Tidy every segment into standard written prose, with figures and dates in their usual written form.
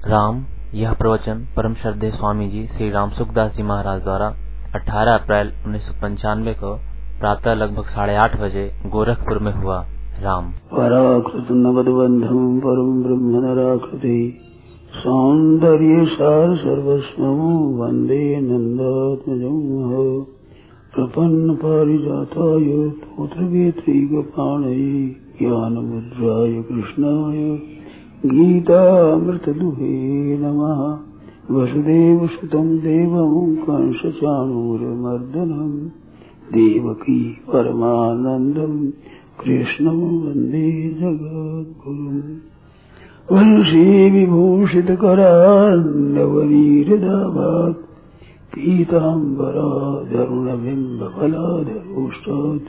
राम। यह प्रवचन परम श्रद्धेय स्वामी जी श्री राम सुखदास जी महाराज द्वारा 18 अप्रैल 1995 को प्रातः लगभग 8:30 बजे गोरखपुर में हुआ। राम। पराकृत नवद्बंधम परम ब्रह्म नराकृति सौंदर्य सार सर्वस्वं वंदे नंदात्मजं प्रपन्न पारिजाताय पुत्रवेत्रैकपाणये ज्ञानमुद्राय कृष्णाय गीतामृतदुहे नमः। वसुदेवसुतं देवं कंसचाणूरमर्दनं देवकी परमानन्दं कृष्णं वन्दे जगद्गुरुम्। वंशी विभूषितकरार्णवनीरदाभात् पीताम्बराधरुणबिम्बफलाधरोष्टात्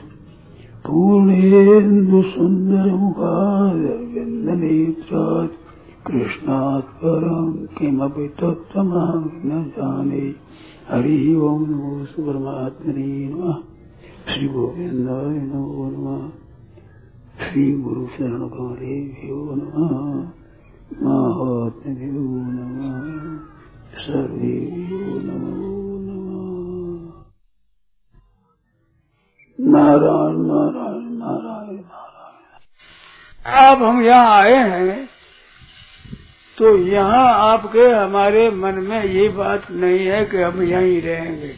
पूर्णेन्दुसुन्दरमुखारविन्दनेत्रात् कृष्णात् परं किमपि तत्त्वमहं न जाने। हरि ओं नमो परमात्मने नमः। श्री गोविन्दाय नमो नमः। श्री गुरु शरण कमलेभ्यो नमः। महात्म्यो नमः। सर्वेभ्यो नमो नमः। नारायण नारायण नारायण नारायण। अब हम यहाँ आए हैं तो यहाँ आपके हमारे मन में ये बात नहीं है कि हम यहीं रहेंगे।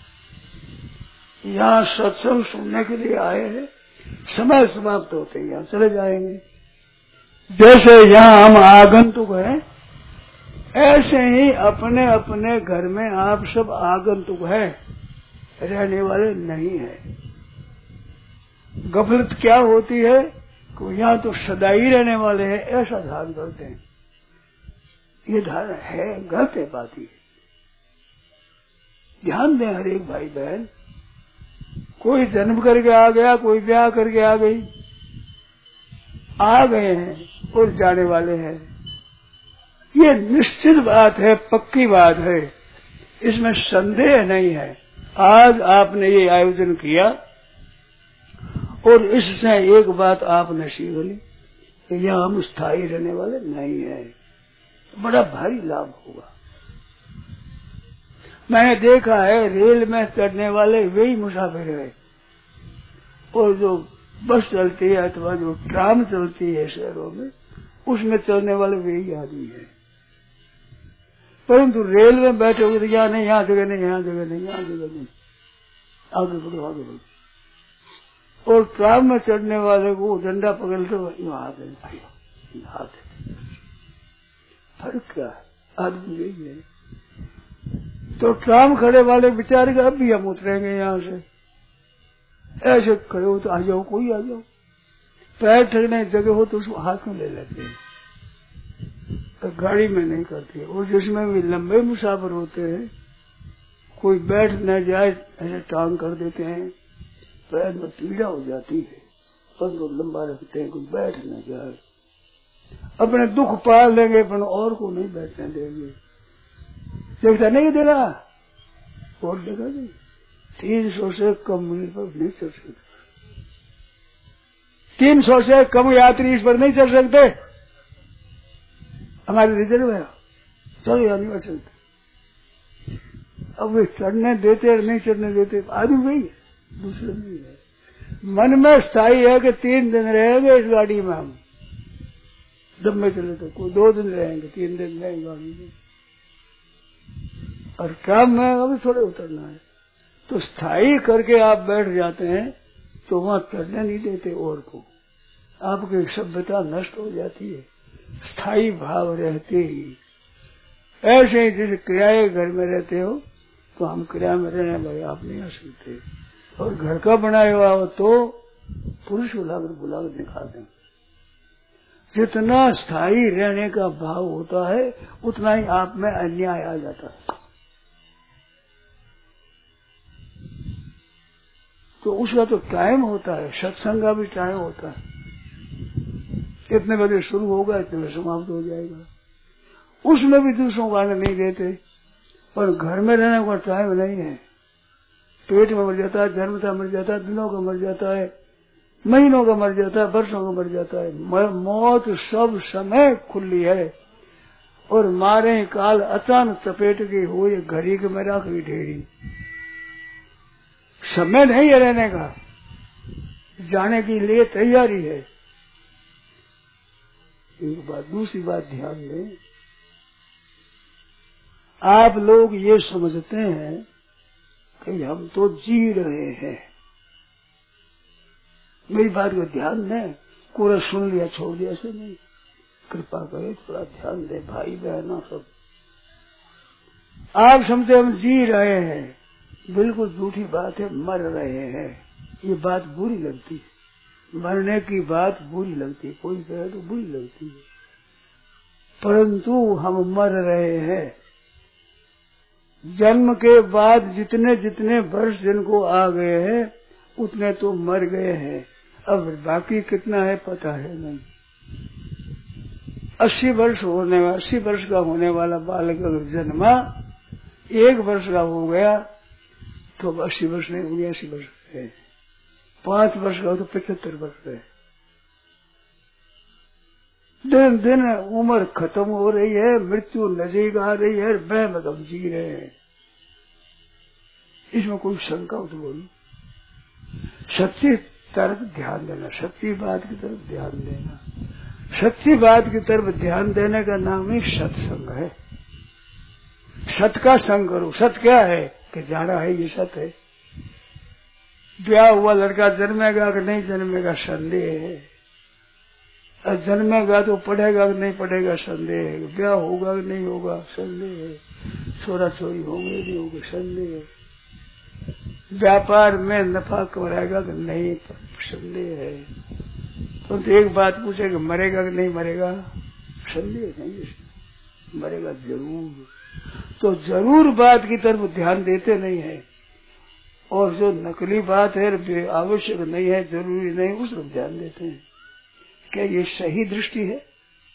यहाँ सत्संग सुनने के लिए आए हैं। समय समाप्त होते ही यहाँ चले जाएंगे। जैसे यहाँ हम आगंतुक हैं, ऐसे ही अपने अपने घर में आप सब आगंतुक हैं, रहने वाले नहीं है। गफलत क्या होती है कि यहाँ तो सदा ही रहने वाले हैं, ऐसा ध्यान करते हैं। ये धारणा है, गलत है बात ही। ध्यान दें हर एक भाई बहन। कोई जन्म करके आ गया, कोई ब्याह करके आ गई, आ गए हैं और जाने वाले हैं। ये निश्चित बात है, पक्की बात है, इसमें संदेह नहीं है। आज आपने ये आयोजन किया और इससे एक बात आपने सीख ली कि यहाँ हम स्थायी रहने वाले नहीं है। बड़ा भारी लाभ होगा। मैंने देखा है रेल में चढ़ने वाले वही मुसाफिर है, और जो बस चलती है अथवा जो ट्राम चलती है शहरों में, उसमें चलने वाले वही आदमी है। परंतु रेल में बैठे हुए तो यहाँ नहीं, यहाँ जगह नहीं, यहाँ जगह नहीं, यहाँ जगह नहीं, आगे बढ़ो आगे बढ़ो। और ट्राम में चढ़ने वाले को डंडा पकड़ते हाथ हाथ। फर्क क्या है? आदमी यही है। तो ट्राम खड़े वाले बेचारे का अब भी हम उतरेंगे यहाँ से, ऐसे खड़े हो तो आ जाओ, कोई आ जाओ। पैर ठगने जगह हो तो उसको हाथ में ले लेते हैं, तो गाड़ी में नहीं करते। और जिसमें भी लंबे मुसाफिर होते हैं, कोई बैठ न जाए ऐसे टांग कर देते हैं, पैर में पीड़ा हो जाती है, पर वो लंबा रखते हैं, कोई बैठ न जाए। अपने दुख पाल लेंगे पर और को नहीं बैठने देंगे। देखता नहीं देगा और देखा नहीं। 300 से कम मील पर नहीं चल सकते। 300 से कम यात्री इस पर नहीं चल सकते। हमारे रिजर्व है, चलो या नहीं चलते। अब वे चढ़ने देते और नहीं चढ़ने देते, आदमी वही है, दूसरे नहीं है। मन में स्थायी है कि 3 दिन रहेंगे इस गाड़ी में, हम दम में चले तो कोई 2 दिन रहेंगे, 3 दिन रहेंगे गाड़ी में, और काम में अभी थोड़े उतरना है। तो स्थायी करके आप बैठ जाते हैं तो वहां चढ़ने नहीं देते और को। आपकी सभ्यता नष्ट हो जाती है, स्थायी भाव रहते ही। ऐसे ही जैसे किराए घर में रहते हो तो हम किराए में रहने वाले आप नहीं आ सकते, और घर का बनाया हुआ हो तो पुरुष बुलाकर निकाल दें। जितना स्थायी रहने का भाव होता है उतना ही आप में अन्याय आ जाता है। तो उसका तो टाइम होता है, सत्संग का भी टाइम होता है। इतने बजे शुरू होगा, इतने बजे समाप्त हो जाएगा। उसमें भी दूसरों को आने नहीं देते। पर घर में रहने का टाइम नहीं है। पेट में मर जाता है, जन्मता मर जाता है, दिनों का मर जाता है, महीनों का मर जाता है, वर्षों का मर जाता है। मौत सब समय खुली है। और मारे काल अचानक चपेट के हो ये घड़ी के में रख गई ढेरी। समय नहीं है रहने का, जाने के लिए तैयारी है। एक बात, दूसरी बात ध्यान दें, आप लोग ये समझते हैं कि हम तो जी रहे हैं। मेरी बात को ध्यान दें, पूरा सुन लिया छोड़ दिया ऐसे नहीं, कृपा करे थोड़ा ध्यान दे भाई बहनों सब। आप समझते हम जी रहे हैं, बिल्कुल झूठी बात है, मर रहे हैं। ये बात बुरी लगती है, मरने की बात बुरी लगती है, कोई कहे तो बुरी लगती है, परंतु हम मर रहे हैं। जन्म के बाद जितने जितने वर्ष जिनको आ गए हैं उतने तो मर गए हैं, अब बाकी कितना है पता है नहीं। 80 वर्ष का होने वाला बालक अगर जन्मा, 1 वर्ष का हो गया तो अब 80 वर्ष नहीं, 79 वर्ष है। 5 वर्ष का हो तो 75 वर्ष है। दिन दिन उम्र खत्म हो रही है, मृत्यु नजदीक आ रही है, वह हम जी रहे हैं। इसमें कोई शंका हो तो बोलो। सच्ची तरफ ध्यान देना, सच्ची बात की तरफ ध्यान देना। सच्ची बात की तरफ ध्यान देने का नाम ही सत्संग है। सत का संग करो। सत क्या है कि जाना है, ये सत है। ब्याह हुआ लड़का जन्मेगा कि नहीं जन्मेगा संदेह है, और जन्मेगा तो पढ़ेगा कि नहीं पढ़ेगा संदेह है, ब्याह होगा कि नहीं होगा संदेह है, छोरा छोरी होंगे नहीं होंगे संदेह है, व्यापार में नफा कमाएगा कि नहीं संदेह है। तो एक बात पूछे कि मरेगा कि नहीं मरेगा, संदेह नहीं, मरेगा जरूर। तो जरूर बात की तरफ ध्यान देते नहीं है, और जो नकली बात है, आवश्यक नहीं है, जरूरी नहीं, उस पर ध्यान देते हैं। क्या ये सही दृष्टि है?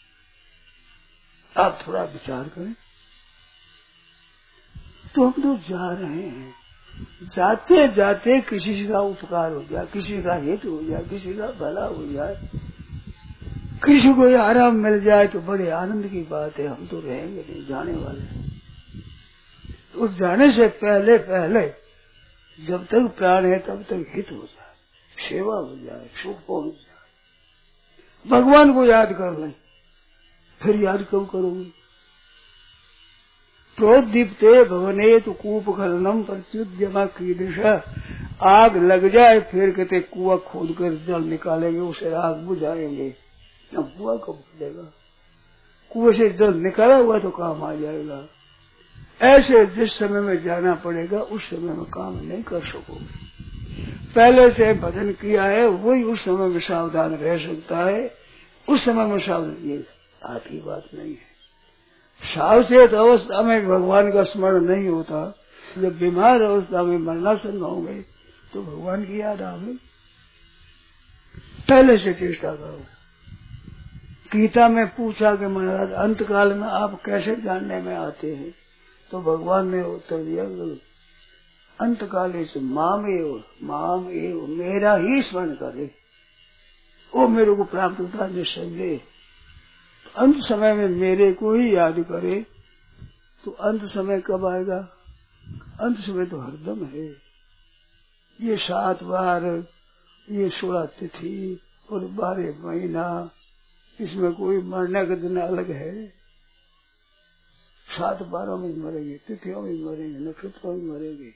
आप थोड़ा विचार करें। तो हम तो जा रहे हैं, जाते जाते किसी का उपकार हो जाए, किसी का हित हो जाए, किसी का भला हो जाए, किसी को आराम मिल जाए तो बड़े आनंद की बात है। हम तो रहेंगे नहीं, जाने वाले हैं। तो जाने से पहले पहले जब तक प्राण है तब तक हित हो जाए, सेवा हो जाए, सुख पहुंच जाए, भगवान को याद कर लें। फिर याद कब करोगे? प्रोदीप्ते भवने तो कूप खननम प्रत्युद्यमा कीदृशा। आग लग जाए फिर कहते कुआं खोद कर जल निकालेंगे, उसे आग बुझाएंगे। अब कुआं कब खुलेगा? कुएं से जल निकाला हुआ तो काम आ जाएगा। ऐसे जिस समय में जाना पड़ेगा उस समय में काम नहीं कर सकोगे। पहले से भजन किया है वही उस समय में सावधान रह सकता है, उस समय में सावधान, ये आती बात नहीं है। सावचेत अवस्था में भगवान का स्मरण नहीं होता, जब बीमार अवस्था में मरणासन हो गए तो भगवान की याद आ गई। पहले से चेष्टा करो। गीता में पूछा कि महाराज अंत काल में आप कैसे जानने में आते हैं, तो भगवान ने उत्तर दिया अंत काले से माम एव मेरा ही स्मरण करे, वो मेरे को प्राप्त होता निसंदेह। अंत समय में मेरे को ही याद करे तो अंत समय कब आएगा? अंत समय तो हरदम है। ये 7 बार, ये 16 तिथि और 12 महीना, इसमें कोई मरने का दिन अलग है? 7 बारों में मरेंगे, तिथियों में मरेंगे, नक्षत्रों में मरेंगे।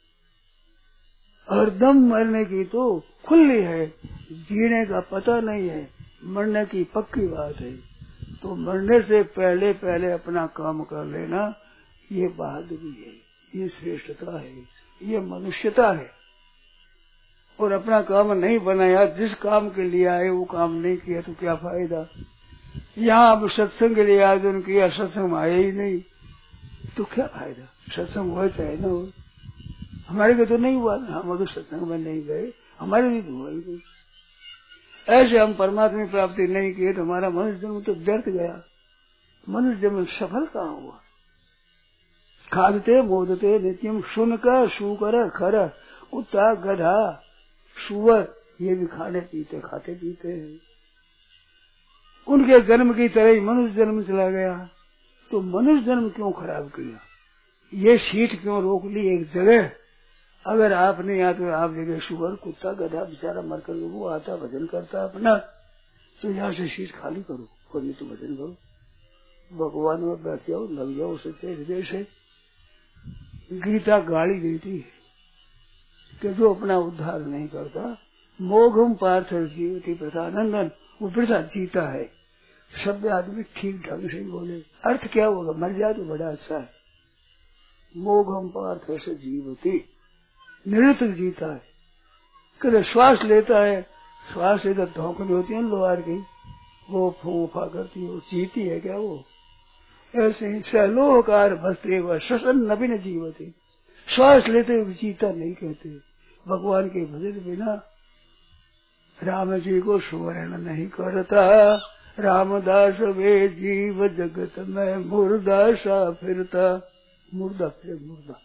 हरदम मरने की तो खुली है, जीने का पता नहीं है, मरने की पक्की बात है। तो मरने से पहले पहले अपना काम कर लेना, ये बहादुरी है, ये श्रेष्ठता है, ये मनुष्यता है। और अपना काम नहीं बनाया, जिस काम के लिए आए वो काम नहीं किया तो क्या फायदा? यहाँ अब सत्संग के लिए आयोजन किया, सत्संग में आया ही नहीं तो क्या फायदा? सत्संग हो चाहे न हो, हमारे को तो नहीं हुआ, हम अगर सत्संग में नहीं गए हमारे लिए तो हुआ ही नहीं। ऐसे हम परमात्मा की प्राप्ति नहीं किए तो हमारा मनुष्य जन्म तो व्यर्थ गया। मनुष्य जन्म सफल कहाँ हुआ? खादते मोदते नित्यम सुनकर सुकर खर कुत्ता गधा सुअर, ये भी खाने पीते खाते पीते हैं। उनके जन्म की तरह ही मनुष्य जन्म चला गया। तो मनुष्य जन्म क्यों खराब किया, ये सीट क्यों रोक ली एक जगह। अगर आपने या तो आप जगह शुगर कुत्ता गधा बेचारा मर कर वो आता भजन करता अपना, तो यहाँ से सीट खाली करो और नहीं तो भजन करो, भगवान में बैठ जाओ, लग जाओ सच्चे हृदय से। गीता गाली देती है कि जो अपना उद्धार नहीं करता, मोघम पार्थ जीवती प्रथानंदन, वो प्रथा जीता है। शब्द आदमी ठीक ढंग से ही बोले, अर्थ क्या होगा, मर जाए तो बड़ा अच्छा है। मोघम पार्थ से जीवती, निरंतर जीता है। कभी श्वास लेता है, श्वास लेता धोखनी होती है लोहार की, वो फूफा करती है, वो जीती है क्या वो। ऐसे ही सलोकार भस्ते व श्वसन नवीन जीवती, श्वास लेते हुए जीता नहीं कहते। भगवान के भजन बिना राम जी को सुवर्ण नहीं करता। रामदास वे जीव जगत में मुर्दा सा फिरता, मुर्दा फिर मुर्दा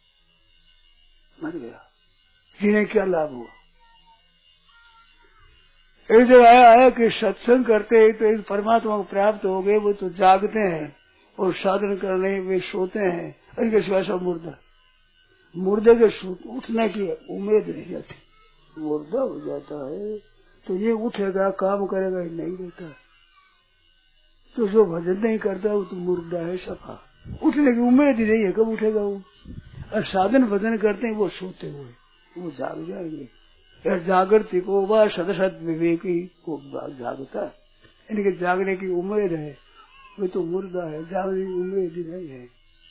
मर गया, जिन्हें क्या लाभ हुआ। एक जगह आया कि सत्संग करते हैं तो एक परमात्मा को प्राप्त हो गए, वो तो जागते हैं और साधन करने वे सोते हैं, इनके सिवा सब मुर्दा। मुर्दे के उठने की उम्मीद नहीं रहती, मुर्दा हो जाता है तो ये उठेगा काम करेगा, ये नहीं रहता। तो जो भजन नहीं करता वो तो मुर्दा है सफा, उठने की उम्मीद ही नहीं है, कब उठेगा वो। और साधन भजन करते हैं वो सोते हुए, वो जाग जाएंगे। यार जागृति को वह सदसत विवेकी को जागता है, इनके जागने की उम्मीद है, वो तो मुर्दा है, जागने की उम्मीद ही नहीं है।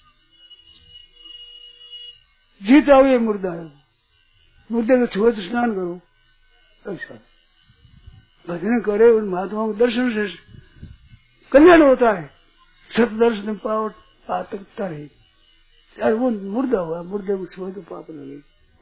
जीता हुआ मुर्दा है, मुर्दे को छुए तो स्नान करो, ऐसा भजन करे, उन महात्माओं के दर्शन से कल्याण होता है। सत दर्शन पाओ पातकता है। यार वो मुर्दा हुआ, मुर्दे को छुए तो पाप लगे।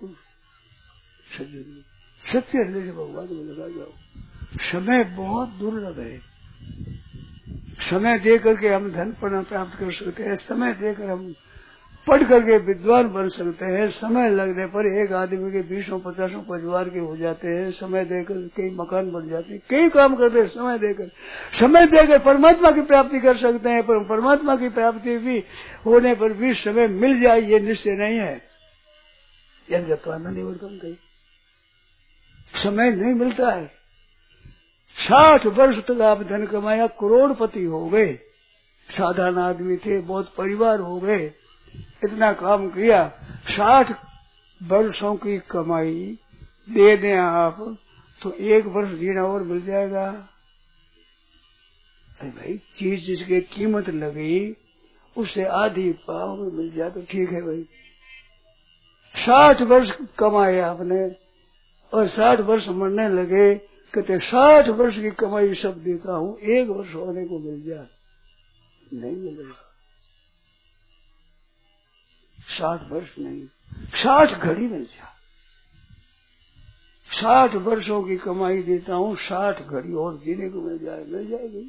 सच्चे हृदय से भगवान में लगा जाओ। समय बहुत दुर्लभ है, समय दे करके हम धन प्राप्त कर सकते हैं, समय देकर हम पढ़ करके विद्वान बन सकते हैं, समय लगने पर एक आदमी के 20-50 परिवार के हो जाते हैं, समय देकर कई मकान बन जाते हैं, कई काम करते हैं समय देकर परमात्मा की प्राप्ति कर सकते हैं। पर परमात्मा की प्राप्ति भी होने पर भी समय मिल जाए ये निश्चय नहीं है। यदि निवर्तन कही समय नहीं मिलता है। 60 वर्ष तक आप धन कमाया, करोड़पति हो गए, साधारण आदमी थे, बहुत परिवार हो गए, इतना काम किया, 60 वर्षों की कमाई दे दें आप तो 1 वर्ष जीना और मिल जाएगा। अरे भाई, चीज जिसकी कीमत लगी उससे आधी पाव में मिल जाए तो ठीक है भाई। 60 वर्ष कमाए आपने और 60 वर्ष मरने लगे, कहते 60 वर्ष की कमाई सब देता हूँ, 1 वर्ष होने को मिल जाए, नहीं मिलेगा। 60 वर्ष नहीं, 60 घड़ी मिल जाए। 60 वर्षों की कमाई देता हूँ, 60 घड़ी और जीने को मिल जाएगी।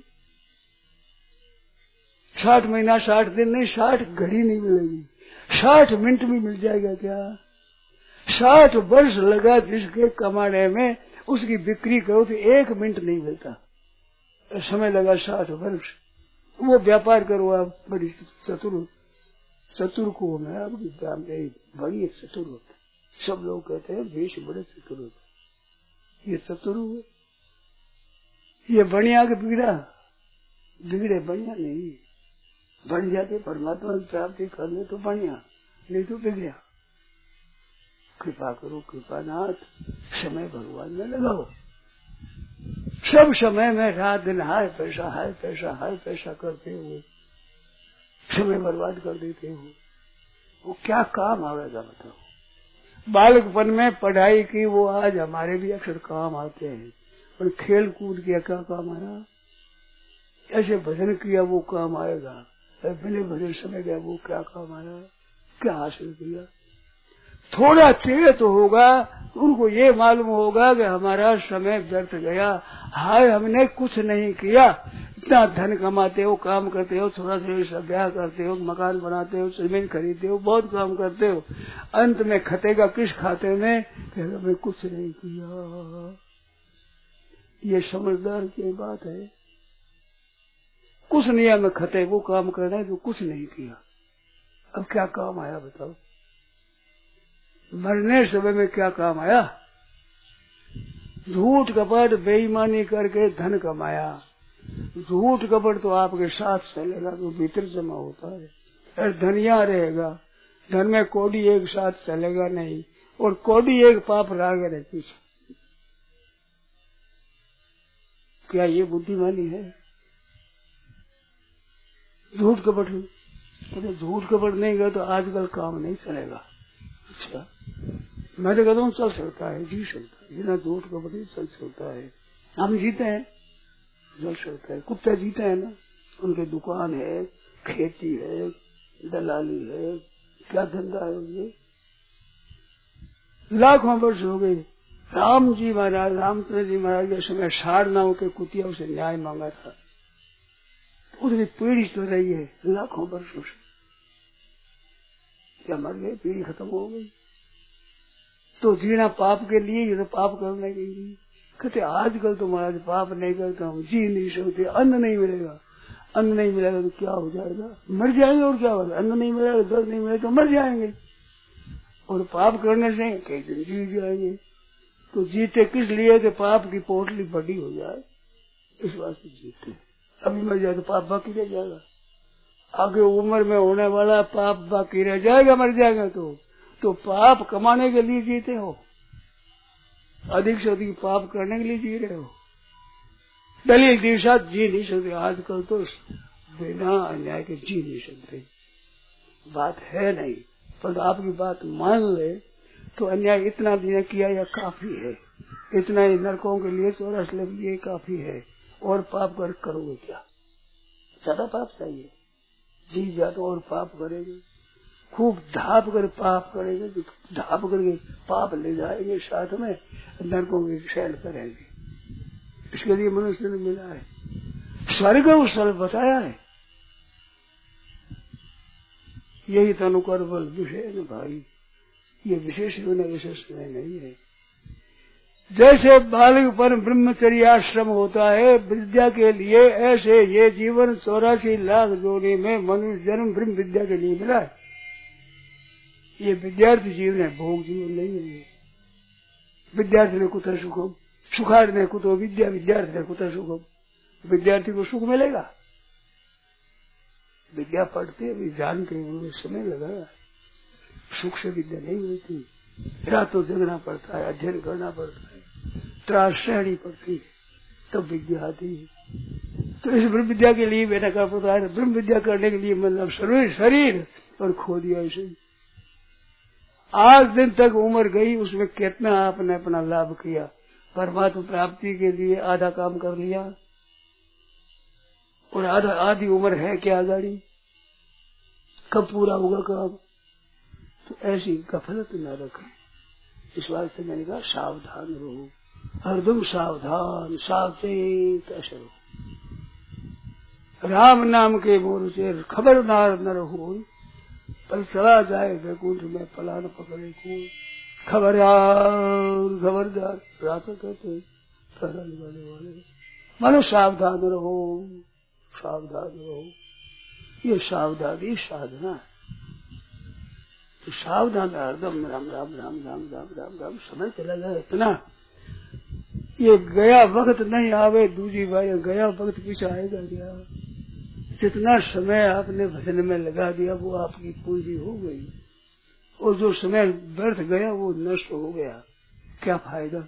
60 महीना 60 दिन नहीं, 60 घड़ी नहीं मिलेगी, 60 मिनट भी मिल जाएगा क्या। 60 वर्ष लगा जिसके कमाने में, उसकी बिक्री करो तो 1 मिनट नहीं मिलता, समय लगा 60 वर्ष। वो व्यापार करो आप, बड़ी चतुर को मैं आपकी बड़ी चतुर होता। सब लोग कहते हैं देश बड़े चतुर होते, ये चतुर हुए, ये बढ़िया के बिगड़े बढ़िया नहीं, बन जाते परमात्मा की प्राप्ति कर ले तो बढ़िया, नहीं तो बिगड़िया। कृपा करो कृपानाथ, समय भगवान में लगाओ। सब समय में रात दिन हाय पैसा करते हुए समय बर्बाद कर देते हो, वो क्या काम आवेगा बताओ। बालकपन में पढ़ाई की वो आज हमारे भी अक्सर काम आते हैं, पर खेल कूद किया क्या काम आया, ऐसे भजन किया वो काम आएगा, बिना भजन समय गया वो क्या काम आया, क्या हासिल किया। थोड़ा तेज तो होगा, उनको ये मालूम होगा कि हमारा समय व्यर्थ गया, हाय हमने कुछ नहीं किया। इतना धन कमाते हो, काम करते हो, थोड़ा सा ब्याह करते हो, मकान बनाते हो, जमीन खरीदते हो, बहुत काम करते हो, अंत में खतेगा किस खाते में, फिर हमें कुछ नहीं किया। ये समझदार की बात है। कुछ नहीं है, मैं खते वो काम करना है जो कुछ नहीं किया। अब क्या काम आया बताओ? मरने समय में क्या काम आया? झूठ कपट बेईमानी करके धन कमाया। झूठ कपट तो आपके साथ चलेगा तो भीतर जमा होता है, और धनिया रहेगा। धन में कोड़ी एक साथ चलेगा नहीं, और कोड़ी एक पाप राग रहती है। क्या ये बुद्धिमानी है? झूठ कपट तो झूठ कपट नहीं गया तो आजकल काम नहीं चलेगा। अच्छा, मैं तो कहता हूँ चल सकता है, जी सकता है, बिना झूठ कपट ही चल सकता है। हम जीते हैं, चल सकता है। कुत्ता जीते हैं ना, उनके दुकान है, खेती है, दलाली है, क्या धंधा है ये। लाखों वर्ष हो गए। राम जी महाराज, रामचंद्र जी महाराज के समय सारनाओं के कुतिया से न्याय मांगा था, उसकी पीढ़ी तो रही है लाखों वर्षों से। क्या मर गए? पीढ़ी खत्म हो गई। तो जीना पाप के लिए, ये तो पाप करने के लिए। कहते आजकल तो महाराज पाप नहीं करता हूँ, जी नहीं सकते, अन्न नहीं मिलेगा। अन्न नहीं मिलेगा तो क्या हो जाएगा? मर जाएंगे। और क्या होगा? अन्न नहीं मिलेगा, दर्द नहीं मिलेगा तो मर जाएंगे। और पाप करने से कई दिन जी जाएंगे। तो जीते किस लिए? कि पाप की पोटली बड़ी हो जाए, इस वास्ते जीते। अभी मर जाए तो पाप बाकी रह जाएगा। आगे उम्र में होने वाला पाप बाकी रह जाएगा, मर जाएगा तो पाप कमाने के लिए जीते हो, अधिक से अधिक पाप करने के लिए जी रहे हो। दलील दिशा जी नहीं सकते आजकल तो, बिना अन्याय के जी नहीं सकते। बात है नहीं, पर आपकी बात मान ले तो अन्याय इतना दिया किया या काफी है। इतना ही नरकों के लिए 84 लाख लिए काफी है। और पाप कर करोगे क्या? ज्यादा पाप चाहिए? जी जा तो और पाप करेंगे, खूब ढाप कर पाप करेंगे, ढाप करके पाप ले जाएंगे, साथ में नरकों की शैल करेंगे। इसके लिए मनुष्य ने मिला है स्वर्ग, उस स्थल बताया है। यही तनुकर बल विषय न भाई, ये विशेष विशेष में नहीं है। जैसे बालक पर ब्रह्मचर्य आश्रम होता है विद्या के लिए, ऐसे ये जीवन 84 लाख जोड़े में मनुष्य जन्म ब्रह्म विद्या के लिए मिला है। ये विद्यार्थी जीवन है, भोग जीवन नहीं है। विद्यार्थी ने कुछ सुखम, सुखार ने कुतो विद्या, विद्यार्थी ने कुछ सुखम। विद्यार्थी को सुख मिलेगा? विद्या पढ़ते अभी जान के उन्होंने समय लगाया, सुख से विद्या नहीं मिलती। रातों जगना पड़ता है, अध्ययन करना पड़ता है, त्रास सहनी पड़ती है, तब विद्या आती है। तो इस ब्रह्म विद्या के लिए बेटा का पता है, ब्रह्म विद्या करने के लिए मतलब शरीर और खो दिया इसे। आज दिन तक उम्र गई, उसमें कितना आपने अपना लाभ किया। परमात्मा प्राप्ति के लिए आधा काम कर लिया और आधी उम्र है क्या गाड़ी, कब पूरा होगा काम? तो ऐसी गफलत न रखें। इस वास्ते मैंने कहा सावधान रहो, हरदम सावधान, सावचेत अशरो। राम नाम के मोर से खबरदार न रहो, पर चला जाए वैकुंठ में पलान पकड़े को। खबरदार रात कहते सरल वाले मानो सावधान रहो, सावधान रहो। ये सावधानी साधना है। तो सावधान हरदम राम राम राम राम राम राम राम। समय चला जाए इतना, ये गया वक्त नहीं आवे दूजी बार, गया वक्त पीछे आएगा क्या? जितना समय आपने भजन में लगा दिया वो आपकी पूंजी हो गई, और जो समय व्यर्थ गया वो नष्ट हो गया। क्या फायदा?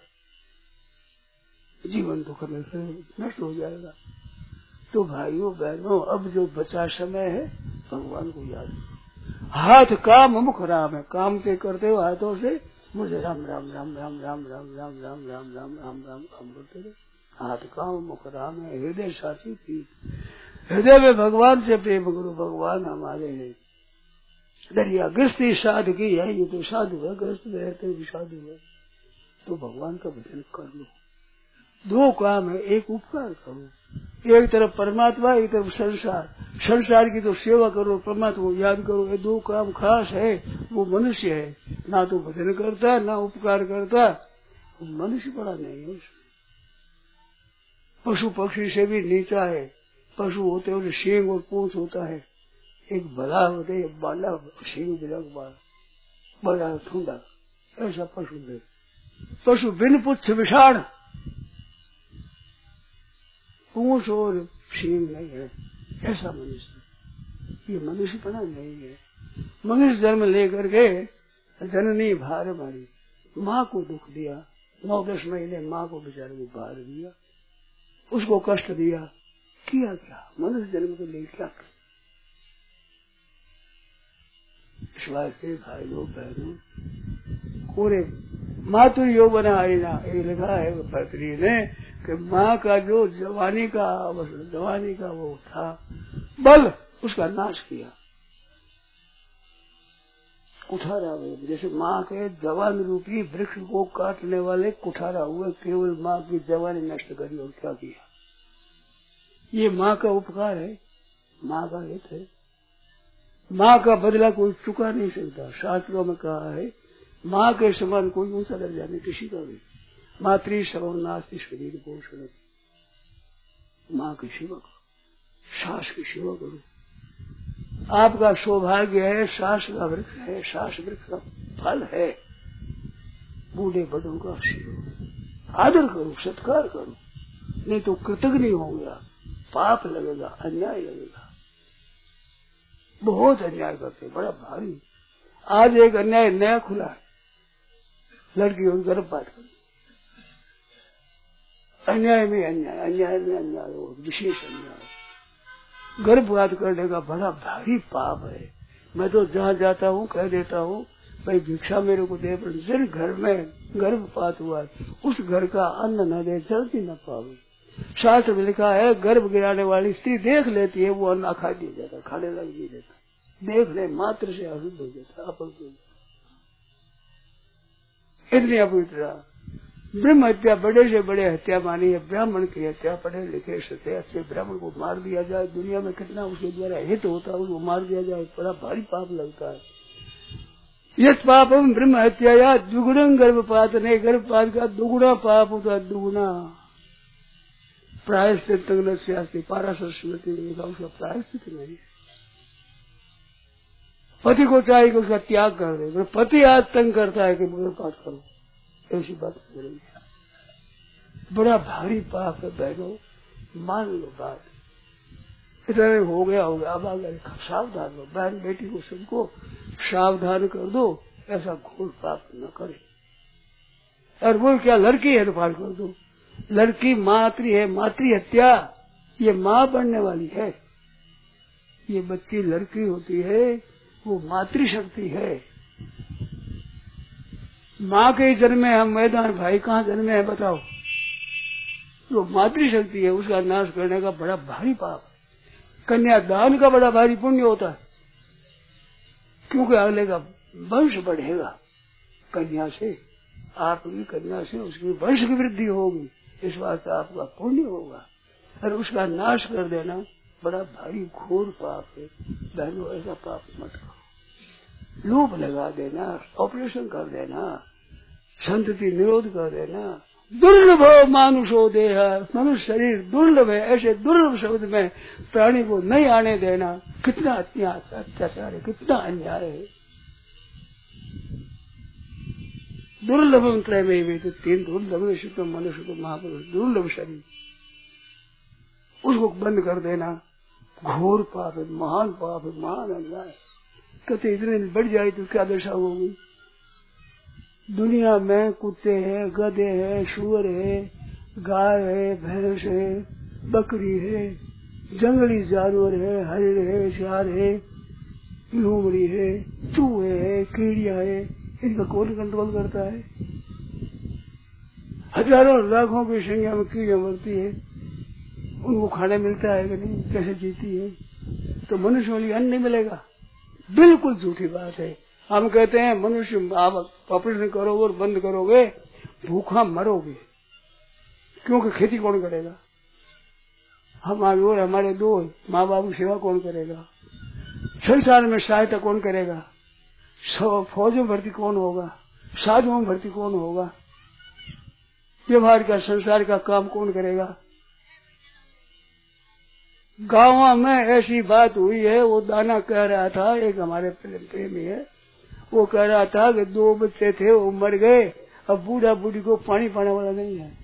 जीवन तो कभी नष्ट हो जाएगा। तो भाइयों बहनों, अब जो बचा समय है भगवान को याद करो। हाथ काम मुख राम है, काम के करते हो हाथों से मुझे राम राम राम राम राम राम राम राम राम राम राम राम काम करते रहे। हाथ काम मुख राम है, हृदय साची प्रीत। हृदय में भगवान से प्रेम करो, भगवान हमारे हैं। दरिया गृहस्थी साधु की है, ये तो साधु है, गृहस्थ में रहते भी साधु है। तो भगवान का भजन कर लो। दो काम है, एक उपकार करो, एक तरफ परमात्मा, एक तरफ संसार। संसार की तो सेवा करो, परमात्मा को याद करो। ये दो काम खास है। वो मनुष्य है, ना तो भजन करता ना उपकार करता, मनुष्य बड़ा नहीं है उसमें। पशु पक्षी से भी नीचा है। पशु होते हैं, सींग और पूंछ होता है, एक भला होते है, बाला सींग बड़ा ठूंडा, ऐसा पशु है। पशु बिन पुच्छ विषाण, पूंछ और सींग नहीं है, ऐसा मनुष्य। ये मनुष्यपना नहीं है। मनुष्य जन्म लेकर के जननी भार मारी, माँ को दुख दिया, 9-10 महीने माँ को बेचारे को भार दिया, उसको कष्ट दिया, किया क्या? मनुष्य जन्म के लिए क्या किया? इस वास्ते भाइयों बहनों, पूरे मातृ यौवन आईना, ये लिखा है भर्तृहरि ने कि माँ का जो जवानी का वो था बल, उसका नाश किया। कुठारा हुए, जैसे माँ के जवान रूपी वृक्ष को काटने वाले कुठारा हुए, केवल माँ की जवानी नष्ट करी और क्या किया? ये माँ का उपकार है, माँ का हित है। माँ का बदला कोई चुका नहीं सकता। शास्त्रों में कहा है माँ के समान कोई ऊंचा दर्जा नहीं किसी का भी। मातृ सवम नास्ति शरीर पोषण, माँ की सेवा करो, सास की सेवा करो। आपका सौभाग्य है, सास का वृक्ष है, सास वृक्ष का फल है। बूढ़े बड़ों का आदर करो, सत्कार करो, नहीं तो कृतज्ञ होगा, पाप लगेगा, अन्याय लगेगा। बहुत अन्याय करते, बड़ा भारी। आज एक अन्याय नया खुला है, लड़की हो गर्भपात कर, अन्याय में अन्याय, अन्याय में अन्याय हो, विशेष अन्याय। गर्भपात करने का बड़ा भारी पाप है। मैं तो जहाँ जाता हूँ कह देता हूँ, भाई भिक्षा मेरे को दे, पर जिस घर में गर्भपात हुआ उस घर का अन्न न दे, जल्दी न पावे। शास्त्र में लिखा है गर्भ गिराने वाली स्त्री देख लेती है, वो अन्न खा दिया जाता, खाने लग नहीं देता, देखने मात्र से अशुद्ध हो जाता, अपवित्र हो जाता। इतनी अपवित्रता। ब्रह्म हत्या बड़े से बड़े हत्या मानी है, ब्राह्मण की हत्या, पढ़े लिखे सत्य अच्छे ब्राह्मण को मार दिया जाए, दुनिया में कितना उसके द्वारा हित होता है, उसको मार दिया जाए, बड़ा भारी पाप लगता है। यस पापम ब्रह्म हत्या या दुगुणं गर्भपात, नहीं गर्भपात का दुगुना पाप होता, दुगुना। प्रायश्चित पाराशर स्मृति में लिखा, उसका प्रायश्चित नहीं है। पति को चाहिए कि उसका त्याग कर दे, पति आज तंग करता है कि गर्भपात करो, ऐसी बात करेंगे। बड़ा भारी पाप है बहनों, मान लो बात, इतना हो गया, अब आगे सावधान हो, बहन बेटी को सबको सावधान कर दो, ऐसा घोर पाप न करे। और वो क्या लड़की है तो पार कर दो, लड़की मातृ है, मातृ हत्या, ये माँ बनने वाली है, ये बच्ची लड़की होती है, वो मातृशक्ति है। माँ के जन्म में हम मैदान भाई कहाँ जन्मे है बताओ, जो मातृशक्ति है उसका नाश करने का बड़ा भारी पाप। कन्यादान का बड़ा भारी पुण्य होता है, क्योंकि अगले का वंश बढ़ेगा कन्या से, आपकी कन्या से उसकी वंश की वृद्धि होगी, इस वास्ते आपका पुण्य होगा। और उसका नाश कर देना बड़ा भारी घोर पाप है। बहनों ऐसा पाप मत करो। लूप लगा देना, ऑपरेशन कर देना, संतति निरोध कर देना, दुर्लभ मानुषो देह, मनुष्य शरीर दुर्लभ है, ऐसे दुर्लभ शब्द में प्राणी को नहीं आने देना, कितना अत्याचार है, कितना अन्याय है। दुर्लभ त्रय में तो 3 दुर्लभ शुद्ध मनुष्य को महापुरुष, दुर्लभ शरीर, उसको बंद कर देना घोर पाप है, महान पाप है, महान अन्याय। कहते इतने बढ़ जाए तो क्या दशा होगी। दुनिया में कुत्ते हैं, गधे हैं, सुअर है, गाय है, भैंस है, बकरी है, जंगली जानवर है, हरिण है, सियार है, लोमड़ी है, चूहे है, कीड़िया है, इनका कौन कंट्रोल करता है। हजारों लाखों की संख्या में कीड़ियां मरती है, उनको खाने मिलता है कि नहीं, कैसे जीती है। तो मनुष्य वाली अन्न नहीं मिलेगा, बिल्कुल झूठी बात है। हम कहते हैं मनुष्य आप ऑपरेशन करोगे और बंद करोगे भूखा मरोगे, क्योंकि खेती कौन करेगा, हम आगे और हमारे 2 माँ बाप की सेवा कौन करेगा, संसार में सहायता कौन करेगा, फौज में भर्ती कौन होगा, साधुओं में भर्ती कौन होगा, व्यवहार का संसार का काम कौन करेगा। गाँव में ऐसी बात हुई है, वो दाना कह रहा था, एक हमारे प्रेमी है, वो कह रहा था कि 2 बच्चे थे, वो मर गए, अब बूढ़ा बूढ़ी को पानी पाने वाला नहीं है।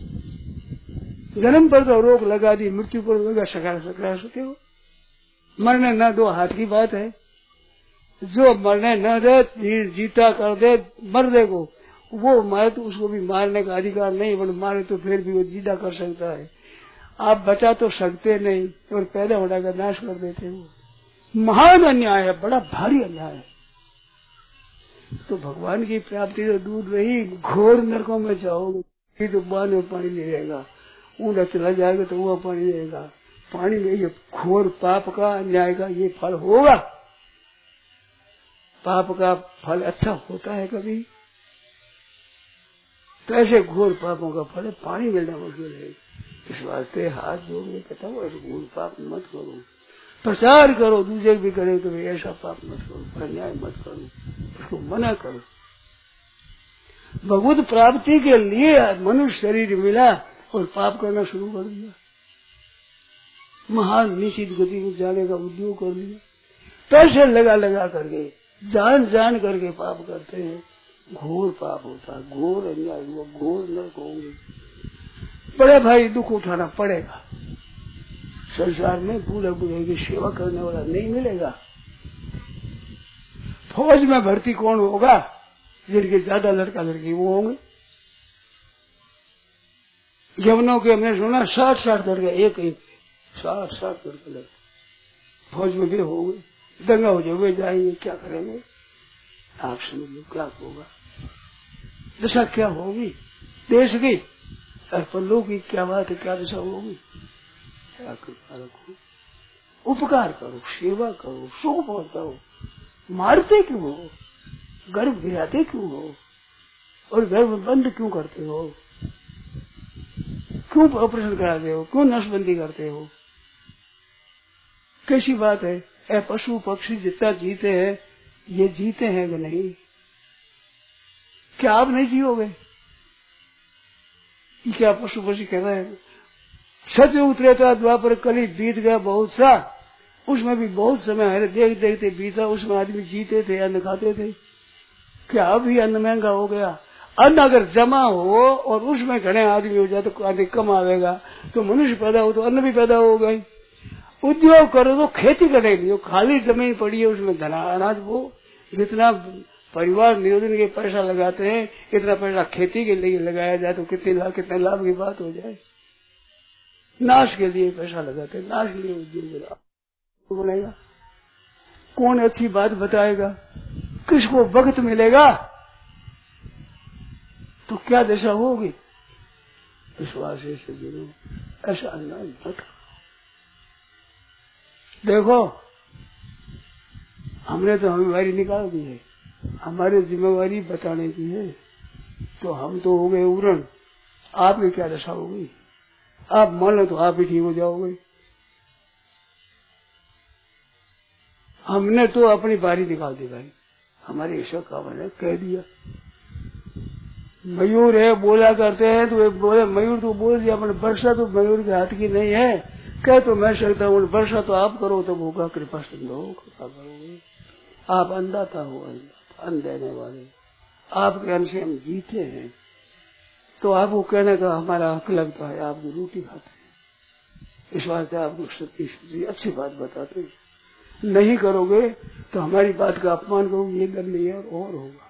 जन्म पर तो रोक लगा दी, मृत्यु पर लगा सकरा सकते हो। मरने न दो हाथ की बात है। जो मरने न दे, जीता कर दे, मर दे को, वो मारे तो उसको भी मारने का अधिकार नहीं, बल्कि मारे तो फिर भी वो जीता कर सकता है। आप बचा तो सकते नहीं, और पैदा होने का नाश कर देते हो। महान अन्याय है, बड़ा भारी अन्याय है। तो भगवान की प्राप्ति तो दूर रही, घोर नरकों में जाओगे, फिर तो बांध में पानी नहीं रहेगा, ऊँधा चला जाएगा तो वह पानी रहेगा। पानी में ये घोर पाप का, अन्याय का ये फल होगा। पाप का फल अच्छा होता है कभी? तो ऐसे घोर पापों का फल पानी मिलना मुश्किल है। इस वास्ते हाथ जोड़ने कहता हूँ, घोर पाप मत करो, प्रचार करो, दूसरे भी करे तो ऐसा पाप मत करो, अन्याय मत करो, उसको मना करो। भगवत प्राप्ति के लिए मनुष्य शरीर मिला और पाप करना शुरू कर दिया, महान निश्चित गति में जाने का उद्योग कर लिया, पैसे लगा लगा करके, जान जान करके पाप करते हैं। घोर पाप होता है, घोर अन्याय हुआ, घोर नरक होंगे। बड़े भाई दुख उठाना पड़ेगा। संसार में बूढ़े बूढ़े की सेवा करने वाला नहीं मिलेगा। फौज में भर्ती कौन होगा? जिनके ज्यादा लड़का लड़की वो होंगे। यवनों के हमने सुना 60-60 लड़के, एक 60-60 लड़के फौज में भी हो गए। दंगा हो जाए, वे जाएंगे, क्या करेंगे? आप समझ लो क्या होगा, दशा क्या होगी देश की, पर लोग की क्या बात है, क्या दशा होगी। क्या कृपा रखो, उपकार करो, सेवा करो, सुख पहुंचाओ। मारते क्यों हो? गर्भ गिराते क्यों हो? और गर्भ बंद क्यों करते हो? क्यों ऑपरेशन कराते हो? क्यों नसबंदी करते हो? कैसी बात है? ऐ पशु पक्षी जितना जीते हैं, ये जीते हैं कि नहीं? क्या आप नहीं जियोगे? क्या पशु पक्षी कह रहे हैं? सच उतरे था द्वापर, कली बीत गया बहुत सा, उसमें भी बहुत समय है, देख देखते बीता, उसमें आदमी जीते थे, अन्न खाते थे। क्या अभी अन्न महंगा हो गया? अन्न अगर जमा हो और उसमें घने आदमी हो जाए तो आदमी कम आवेगा, तो मनुष्य पैदा हो तो अन्न भी पैदा हो गई। उद्योग करो तो खेती करेगी, जो खाली जमीन पड़ी है उसमें धना अनाज वो, जितना परिवार नियोजन के पैसा लगाते हैं, इतना पैसा खेती के लिए लगाया जाए तो कितने लाभ की बात हो जाए। नाश के लिए पैसा लगाते हैं, नाश के लिए उद्योग बनेगा। कौन अच्छी बात बताएगा? किसको वक्त मिलेगा? तो क्या दशा होगी? विश्वास से जुड़ो, ऐसा अन्याय मत करो। देखो, हमने तो जिम्मेवारी निकाल दी है, हमारी जिम्मेवारी बताने की है, तो हम तो हो गए उरण। आपकी क्या दशा होगी? आप मान लो तो आप भी ठीक हो जाओगे। हमने तो अपनी बारी निकाल दी भाई, हमारे ईश्वर का मैंने कह दिया। मयूर है बोला करते हैं, तो एक बोले मयूर तो बोल दिया, अपने वर्षा तो मयूर के हाथ की नहीं है, कह तो मैं सकता हूँ, वर्षा तो आप करो तो होगा, कृपा सिंधु कृपा करोगे। आप अन्नदाता हो, अन्न देने वाले, आपके अन्न से हम जीते हैं, तो आपको कहने का हमारा हक लगता है, आपकी रोटी खाते हैं, इस वास्ते आपको सच्ची अच्छी बात बताते हैं। नहीं करोगे तो हमारी बात का अपमान करोगे, ये दंड नहीं है और होगा।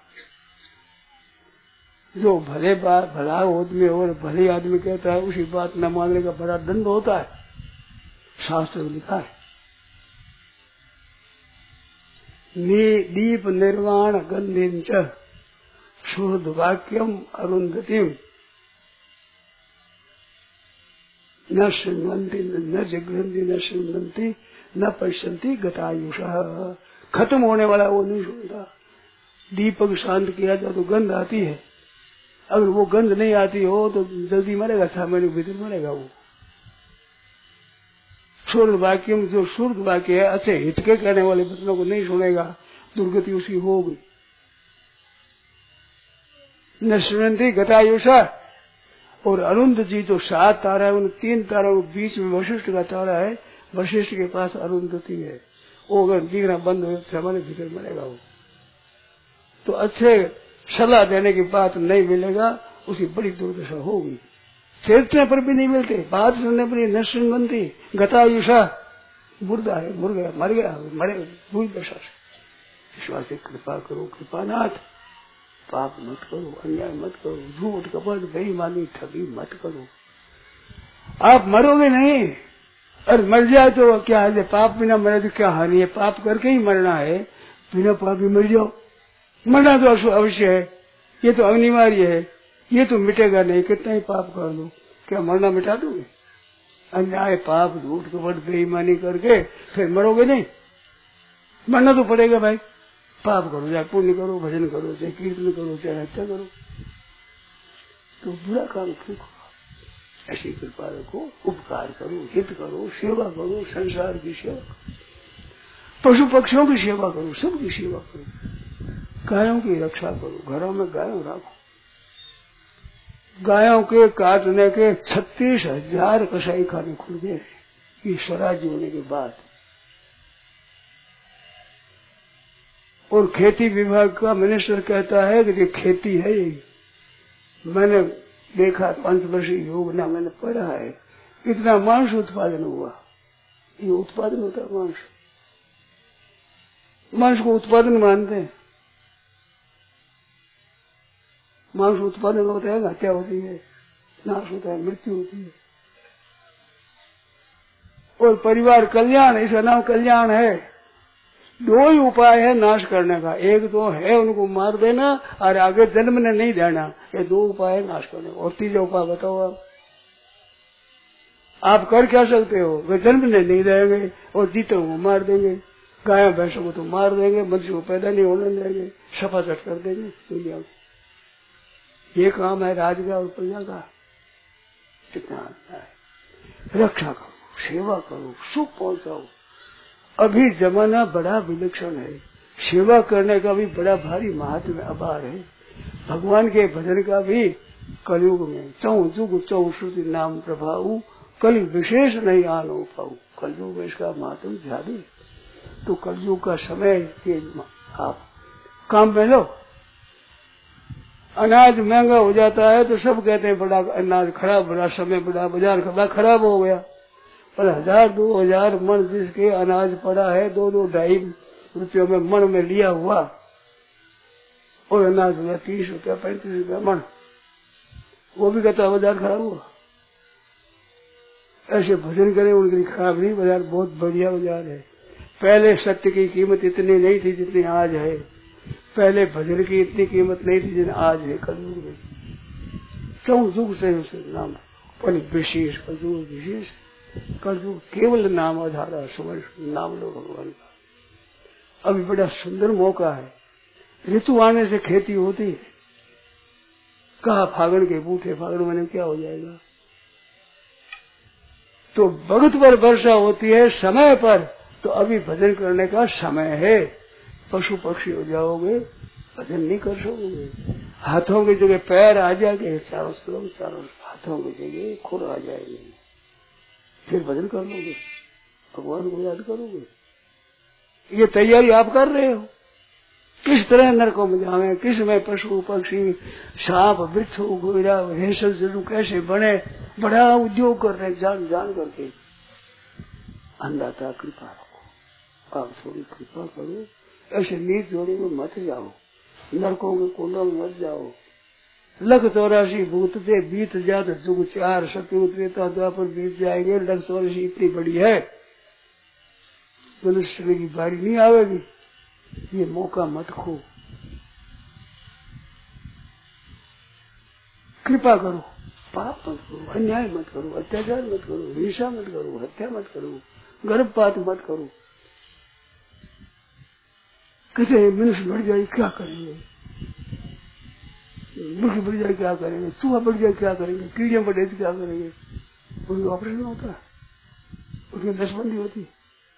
जो भला आदमी और भले आदमी कहता है, उसी बात न मानने का बड़ा दंड होता है, शास्त्र में लिखा है। दीप निर्वाण गंधिं च शुद्ध वाक्यम अरुंधतिम न शृण्वन्ति न जिघ्रन्ति न शृण्वन्ति न पश्यन्ति गतायुषः। खत्म होने वाला वो नहीं सुनता। दीपक शांत किया जाए तो गंध आती है, अगर वो गंध नहीं आती हो तो जल्दी मरेगा, 6 महीने के भीतर मरेगा वो। शुद्ध वाक्य में जो शुद्ध वाक्य है, अच्छे हित के कहने वाले वचनों को नहीं सुनेगा, दुर्गति उसकी होगी। न शृण्वन्ति गतायुषः। और अरुंध जी जो 7 तारा है, उन 3 तारों के बीच में वशिष्ठ का तारा है, वशिष्ठ के पास अरुंधति है, वो अगर दिखना बंद हो तो हमारे भीतर मरेगा वो। तो अच्छे सलाह देने की बात नहीं मिलेगा, उसकी बड़ी दुर्दशा होगी। चेतने पर भी नहीं मिलते, बात सुनने पर नष्ट बनती, गतायुषा मुर्दा है, मुर गया, मर गया, मरे बुरी दशा से। ईश्वर से कृपा करो, कृपानाथ, पाप मत करो, अन्याय मत करो, झूठ कपट बेईमानी ठगी मत करो। आप मरोगे नहीं, और मर जाए तो क्या है, पाप बिना मरे तो क्या हानि है, पाप करके ही मरना है, बिना पाप भी मर जाओ। मरना तो अवश्य है, ये तो अनिवार्य है, ये तो मिटेगा नहीं, कितना ही पाप कर दो, क्या मरना मिटा दोगे? अन्याय पाप झूठ कपट बेईमानी करके फिर मरोगे नहीं, मरना तो पड़ेगा भाई। पाप करो, चाहे पुण्य करो, भजन करो, चाहे कीर्तन करो, चाहे हत्या करो, तो बुरा काम क्यों करो? ऐसी कृपा रखो, उपकार करो, हित करो, सेवा करो, संसार की सेवा करो, पशु पक्षियों की सेवा करो, सबकी सेवा करो, गायों की रक्षा करो, घरों में गायों रखो। गायों के काटने के 36,000 कसाई खाने खुल गए ये स्वराज्य होने के बाद। और खेती विभाग का मिनिस्टर कहता है कि खेती है, मैंने देखा 5 वर्षीय योजना मैंने पढ़ा है, इतना मांस उत्पादन हुआ। ये उत्पादन होता है मांस, मांस को उत्पादन मानते हैं। मांस उत्पादन होता है, हत्या होती है, नाश होता है, मृत्यु होती है। और परिवार कल्याण, इसका नाम कल्याण है। 2 ही उपाय है नाश करने का, एक तो है उनको मार देना और आगे जन्म ने नहीं देना, ये 2 उपाय है नाश करने का। और तीसरा उपाय बताओ आप कर क्या सकते हो? वे जन्म ने नहीं देंगे और जीते को मार देंगे, गाय भैंसों को तो मार देंगे, मनुष्य को पैदा नहीं होने देंगे, सफाचट कर देंगे दुनिया को। ये काम है राज का और प्रजा का। कितना है, रक्षा करो, सेवा करो, सुख पहुंचाओ। अभी जमाना बड़ा विलक्षण है, सेवा करने का भी बड़ा भारी महात्म्य अपार है। भगवान के भजन का भी कलयुग में 4 जुग 4 श्रुति नाम प्रभाव, कल विशेष नहीं आनो पाऊ। कलयुग में इसका महात्म्य ज्यादा। तो कलयुग का समय के आप काम में लो। अनाज महंगा हो जाता है तो सब कहते हैं बड़ा अनाज खराब, बड़ा समय, बड़ा बाजार बड़ा खराब हो गया। पर 1000-2000 मन जिसके अनाज पड़ा है, 2-2-2.5 रुपयों में मन में लिया हुआ, और अनाज हुआ 30 रुपया 35 रुपया मन, वो भी कहता बाजार खराब हुआ। ऐसे भजन करें, उनके लिए खराब नहीं, बाजार बहुत बढ़िया बाजार है। पहले सत्य की कीमत इतनी नहीं थी जितनी आज है, पहले भजन की इतनी कीमत नहीं थी जितनी आज है। कलयुग में 4 युग से नाम विशेष, कलयुग विशेष, कलयुग केवल नाम आधारा, सुमर नाम लो भगवान का। अभी बड़ा सुंदर मौका है, ऋतु आने से खेती होती है। कहा फागण के बूटे, फागण मैंने क्या हो जाएगा, तो भगत पर वर्षा होती है समय पर। तो अभी भजन करने का समय है। पशु पक्षी हो जाओगे, भजन नहीं कर सकोगे। हाथों की जगह पैर आ जाएंगे, चारों हाथों की जगह खुर आ जाएंगे, फिर भजन कर लोगे, भगवान को याद करोगे। ये तैयारी आप कर रहे हो। किस तरह नरकों में जावे, किस में पशु पक्षी सांप बिच्छू घोड़ा हेसल जरूर कैसे बने, बड़ा उद्योग कर रहे जान जान करके। अन्नदाता कृपा रखो, आप थोड़ी कृपा करो। ऐसे नीच जोड़ी में मत जाओ, नरकों के कुंडों में मत जाओ। 184 भूत से बीत जात जुग 4, सतयुग त्रेता द्वापर बीत जाएंगे। 184 इतनी बड़ी है, मनुष्य की बारी नहीं आवेगी। ये मौका मत खो, कृपा करो, पाप मत करो, अन्याय मत करो, अत्याचार मत करो, हिंसा मत करो, हत्या मत करो, गर्भपात मत करो। कहते मनुष्य बढ़ जाए क्या करेंगे, मुर्गी बढ़ जाए क्या करेंगे, चूहा बढ़ जाए क्या करेंगे, कीड़े बढ़े तो क्या करेंगे। उनका ऑपरेशन होता है, उसमें नसबंदी होती है।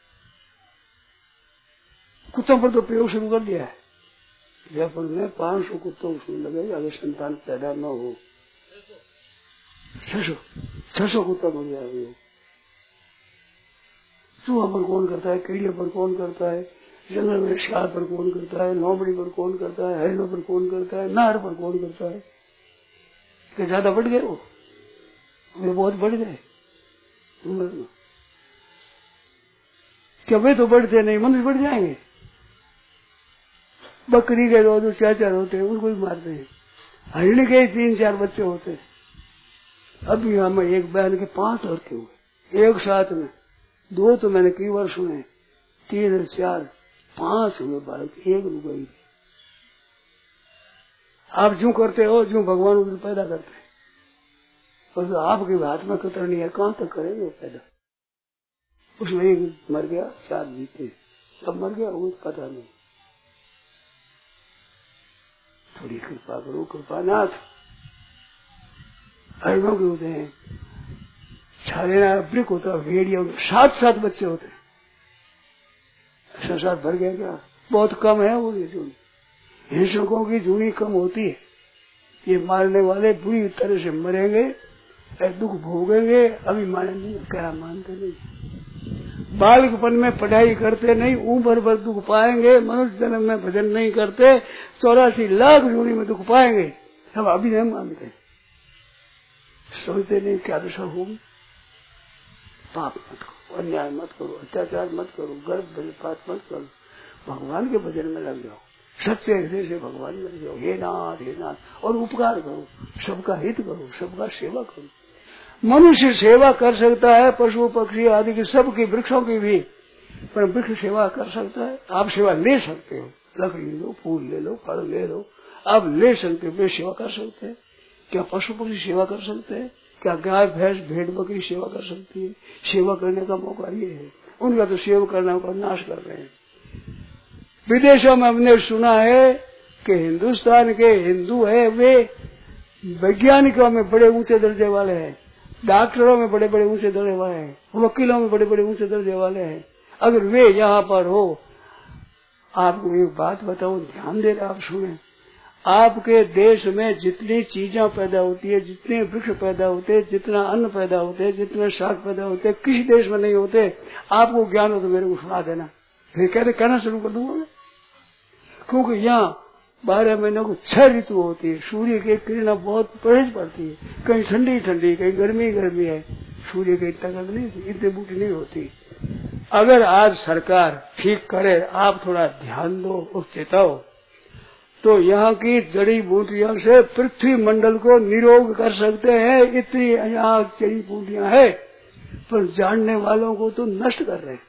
कुत्तों पर तो प्रयोग शुरू कर दिया है। जयपुर में 500 कुत्तों को लगेगा, अगर संतान पैदा न हो 600 कुत्ता मर जाएगा। चूहा पर कौन करता है, कीड़े पर कौन करता है, जंगल में शिकार पर कौन करता है, लोमड़ी पर कौन करता है, हरिणों पर कौन करता है, नार पर कौन करता है। क्या ज्यादा बढ़ गए वो बहुत बढ़ गए। क्या वे तो बढ़ते नहीं, मनुष्य बढ़ जाएंगे। बकरी के दो 4-4 होते हैं, उनको भी मारते हैं। हरिणी के 3-4 बच्चे होते हैं। अभी हमें एक बहन के 5 लड़के हुए एक साथ में। 2 तो मैंने कई बार सुने, 3, 4, 5 हुए बालक, एक रुक गई। आप जो करते हो, जो भगवान उधर पैदा करते हैं, और तो आपके हाथ में कतर नहीं है, कहाँ तक करेंगे पैदा। उसमें एक मर गया, 4 जीते, सब मर गया, वो पता नहीं। थोड़ी कृपा करो, कृपानाथ। हरिणों के होते हैं, छालेना ब्रिक होता है, भेड़िया 7-7 बच्चे होते हैं। संसार भर गया क्या? बहुत कम है वो। ये जूनी हिंसकों की जूनी कम होती है। ये मारने वाले बुरी तरह से मरेंगे, दुख भोगेंगे। अभी माने नहीं, क्या मानते नहीं। बालकपन में पढ़ाई करते नहीं, उम्र भर दुख पाएंगे। मनुष्य जन्म में भजन नहीं करते, 84 लाख जूनी में दुख पाएंगे। हम अभी नहीं मानते, सोचते नहीं क्या दशा होगी। पाप मत करो, अन्याय मत करो, अत्याचार मत करो, गर्भ पात मत करो, भगवान के भजन में लग जाओ, सच्चे हृदय से भगवान में लग जाओ। हे नाथ, और उपकार करो, सबका हित करो, सबका सेवा करो। मनुष्य सेवा कर सकता है, पशु पक्षी आदि की, सबकी, वृक्षों की भी, पर वृक्ष सेवा कर सकता है। आप सेवा ले सकते हो, लकड़ी लो, फूल ले लो, फल ले लो, आप ले सकते हो। वे सेवा कर सकते हैं। क्या पशु पक्षी सेवा कर सकते हैं? क्या गाय भैंस भेड़ बकरी सेवा कर सकती है? सेवा करने का मौका ये है। उनका तो सेवा करने का नाश कर रहे हैं। विदेशों में हमने सुना है कि हिंदुस्तान के हिंदू है, वे वैज्ञानिकों में बड़े ऊंचे दर्जे वाले हैं, डॉक्टरों में बड़े बड़े ऊंचे दर्जे वाले हैं, वकीलों में बड़े बड़े ऊंचे दर्जे वाले हैं। अगर वे यहाँ पर हो, आपको एक बात बताऊं, ध्यान दे रहे आप सुने। आपके देश में जितनी चीजें पैदा होती है, जितने वृक्ष पैदा होते हैं, जितना अन्न पैदा होते हैं, जितने शाक पैदा होते हैं, किसी देश में नहीं होते। आपको ज्ञान हो तो मेरे को सुना देना, फिर कहना शुरू कर दूंगा मैं। क्योंकि यहाँ 12 महीनों को 6 ऋतु होती है। सूर्य की किरणें बहुत तेज पड़ती है, कहीं ठंडी ठंडी, कहीं गर्मी गर्मी है। सूर्य की इतना गर्मी नहीं, इतनी बूटी नहीं होती। अगर आज सरकार ठीक करे, आप थोड़ा ध्यान दो और चेताओ, तो यहाँ की जड़ी बूटियों से पृथ्वी मंडल को निरोग कर सकते हैं। इतनी यहाँ जड़ी बूटियां है, पर जानने वालों को तो नष्ट कर रहे हैं।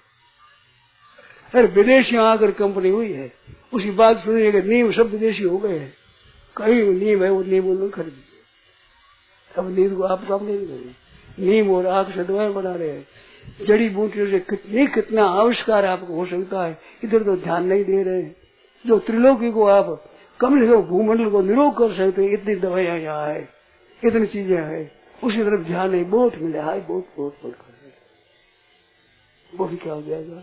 अरे विदेशी आकर कंपनी हुई है, उसी बात सुनिए कि नीम सब विदेशी हो गए हैं। कहीं नीम है, वो नीम उन्होंने खरीद दिए। अब नीम को आप काम नहीं करें। नीम और आग से दवाएं बना रहे हैं। जड़ी बूटियों से कितना आविष्कार आपको हो सकता है, इधर तो ध्यान नहीं दे रहे हैं। जो त्रिलोकी को आप कम से कम भूमंडल को निरोग कर सकते हैं, इतनी दवाइयां यहाँ है, इतनी चीजें है, उसी तरफ ध्यान नहीं। बहुत मिले हाय, बहुत बहुत बहुत कर रहे, वो भी क्या हो जाएगा।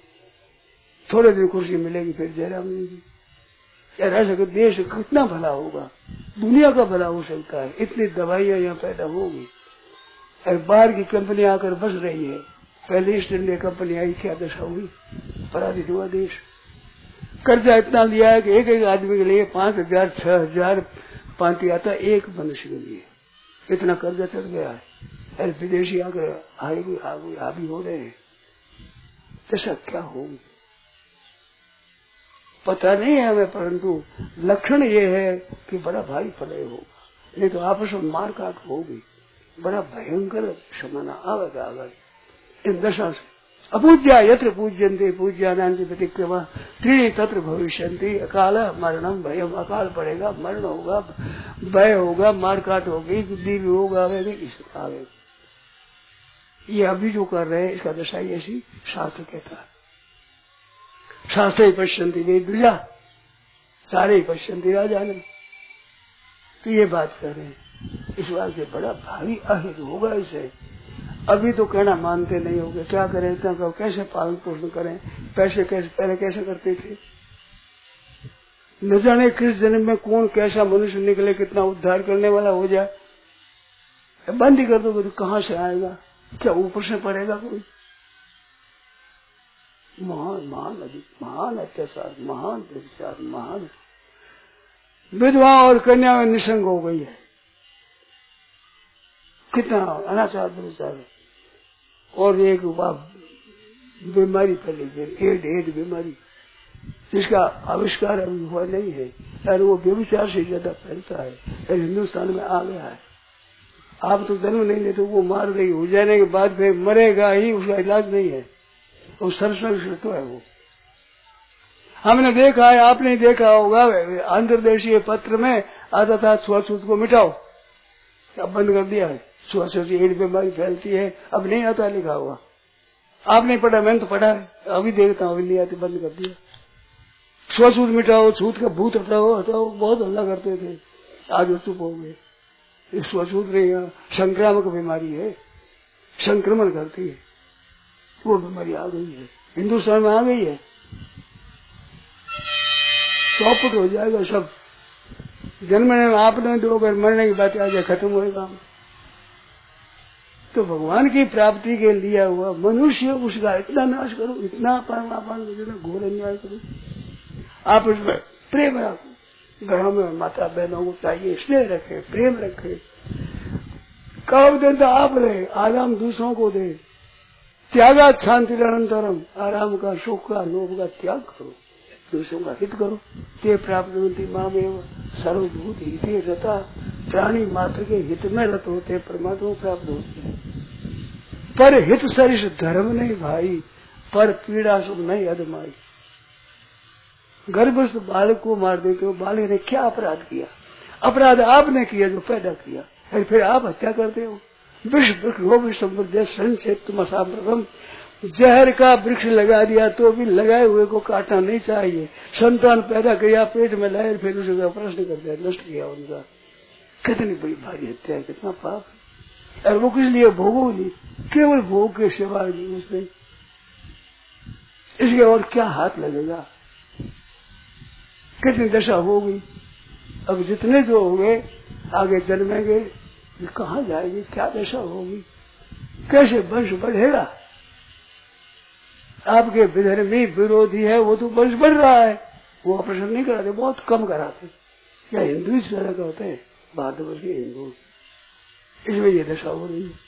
थोड़े दिन खुशी मिलेगी, फिर जयराम मिलेगी। यार ऐसा देश कितना भला होगा, दुनिया का भला हो सकता है। इतनी दवाइयां यहाँ पैदा होगी, और बाहर की कंपनी आकर बस रही है। पहले ईस्ट इंडिया कंपनी आई, क्या दशा हुई, पराजित हुआ देश। कर्जा इतना लिया है कि एक एक आदमी के लिए 5,000 6,000 पांति आता, एक मनुष्य के लिए इतना कर्जा चढ़ गया है। अरे विदेशी आकर हावी हो रहे हैं, दशा क्या होगी पता नहीं है हमें, परंतु लक्षण ये है कि बड़ा भारी प्रलय होगा। नहीं तो आपस में मार काट होगी, बड़ा भयंकर समाना आवेगा। अगर इन दशा से अपूज्या यत्र पूज्यन्ते पूज्यानान्ति प्रतिक्रमा त्रीणि तत्र भविष्यन्ति अकाल मरणम भयम। अकाल पड़ेगा, मरण होगा, भय होगा, मारकाट होगी, बुद्धि वियोग आवेगी, इसका आवेगा। ये अभी जो कर रहे हैं, इसका दशा ऐसी शास्त्र कहता है। शास्त्र ही पश्यन्ति वे द्विजा, सारे ही पश्यन्ति राजानम। तो ये बात कर रहे हैं, इस बात से बड़ा भारी अहित होगा इसे। अभी तो कहना मानते नहीं होगे, क्या करें, इतना कहो, कैसे पालन पोषण करें, पैसे कैसे पहले कैसे करते थे, न जाने किस जन्म में कौन कैसा मनुष्य निकले, कितना उद्धार करने वाला हो जाए। बंद ही कर दोगे तो कहाँ से आएगा, क्या ऊपर से पड़ेगा कोई। महान महान अधिक महान अत्याचार, महान व्यभिचार, महान विधवा और कन्या में निसंग हो गई है। कितना अनाचार व्यभिचार। और एक बीमारी फैली है, एड बीमारी, जिसका आविष्कार अभी हुआ नहीं है, और वो व्यभिचार से ज्यादा फैलता है, और हिंदुस्तान में आ गया है। आप तो जन्म नहीं लेते, वो मार रही हो जाने के बाद फिर मरेगा ही, उसका इलाज नहीं है, वो सरसर तो है। वो हमने देखा है, आपने देखा होगा, अंतर्देशीय पत्र में आता था छुआछूत को मिटाओ, अब बंद कर दिया है। छुआछूत से एड बीमारी फैलती है, अब नहीं आता लिखा हुआ। आपने पढ़ा, मैंने तो पढ़ा है, अभी देखता हूँ, अभी नहीं आती, बंद कर दिया। छुआछूत मिटाओ, छूत का भूत हटाओ हटाओ, बहुत हल्ला करते थे, आज वो चुप हो गए। छुआछूत नहीं, संक्रामक बीमारी है, संक्रमण करती है, वो बीमारी आ गई है, हिंदुस्तान में आ गई है। चौपट हो जाएगा सब। जन्मने में आपने 2 बार, मरने की बात आ जाए, खत्म होएगा। तो भगवान की प्राप्ति के लिया हुआ मनुष्य, उसका इतना नाश करो, इतना परमापान घोर अन्याय करो। आप उसमें प्रेम रखो, घरों में माता बहनों को चाहिए स्नेह रखे, प्रेम रखे। कब दिन तो आप रहे, आराम दूसरों को दे। त्यागा शांति अनंतरम, आराम का, सुख का, लोभ का त्याग करो, दूसरों का हित करो। ते प्राप्त मामेव सर्वभूत हिते रता, प्राणी मात्र के हित में रत होते परमात्मा प्राप्त होते हैं। पर हित सरिष धर्म नहीं भाई, पर पीड़ा सुख नहीं अदमाई। गर्भस्थ बालक को मार देते हो, बालक ने क्या अपराध किया? अपराध आपने किया जो पैदा किया, फिर आप हत्या करते हो। जहर का वृक्ष लगा दिया तो भी लगाए हुए को काटना नहीं चाहिए। संतान पैदा किया, पेट में लाए, फिर उसका प्रश्न कर दिया, नष्ट किया उनका। कितनी बड़ी भारी हत्या है, कितना पाप है। और वो किस लिए भोगो नहीं, केवल भोग के सिवा नहीं उसने, इसके और क्या हाथ लगेगा। कितनी दशा हो गई। अब जितने जो होंगे आगे जन्मेंगे, कहाँ जाएगी, क्या दशा होगी, कैसे वंश बढ़ेगा। आपके विधर्मी विरोधी है, वो तो वंश बढ़ रहा है, वो ऑपरेशन नहीं कराते, बहुत कम कराते। क्या हिंदू इस तरह का होते हैं, भारतवर्षीय हिंदू, इसमें ये दशा हो रही है।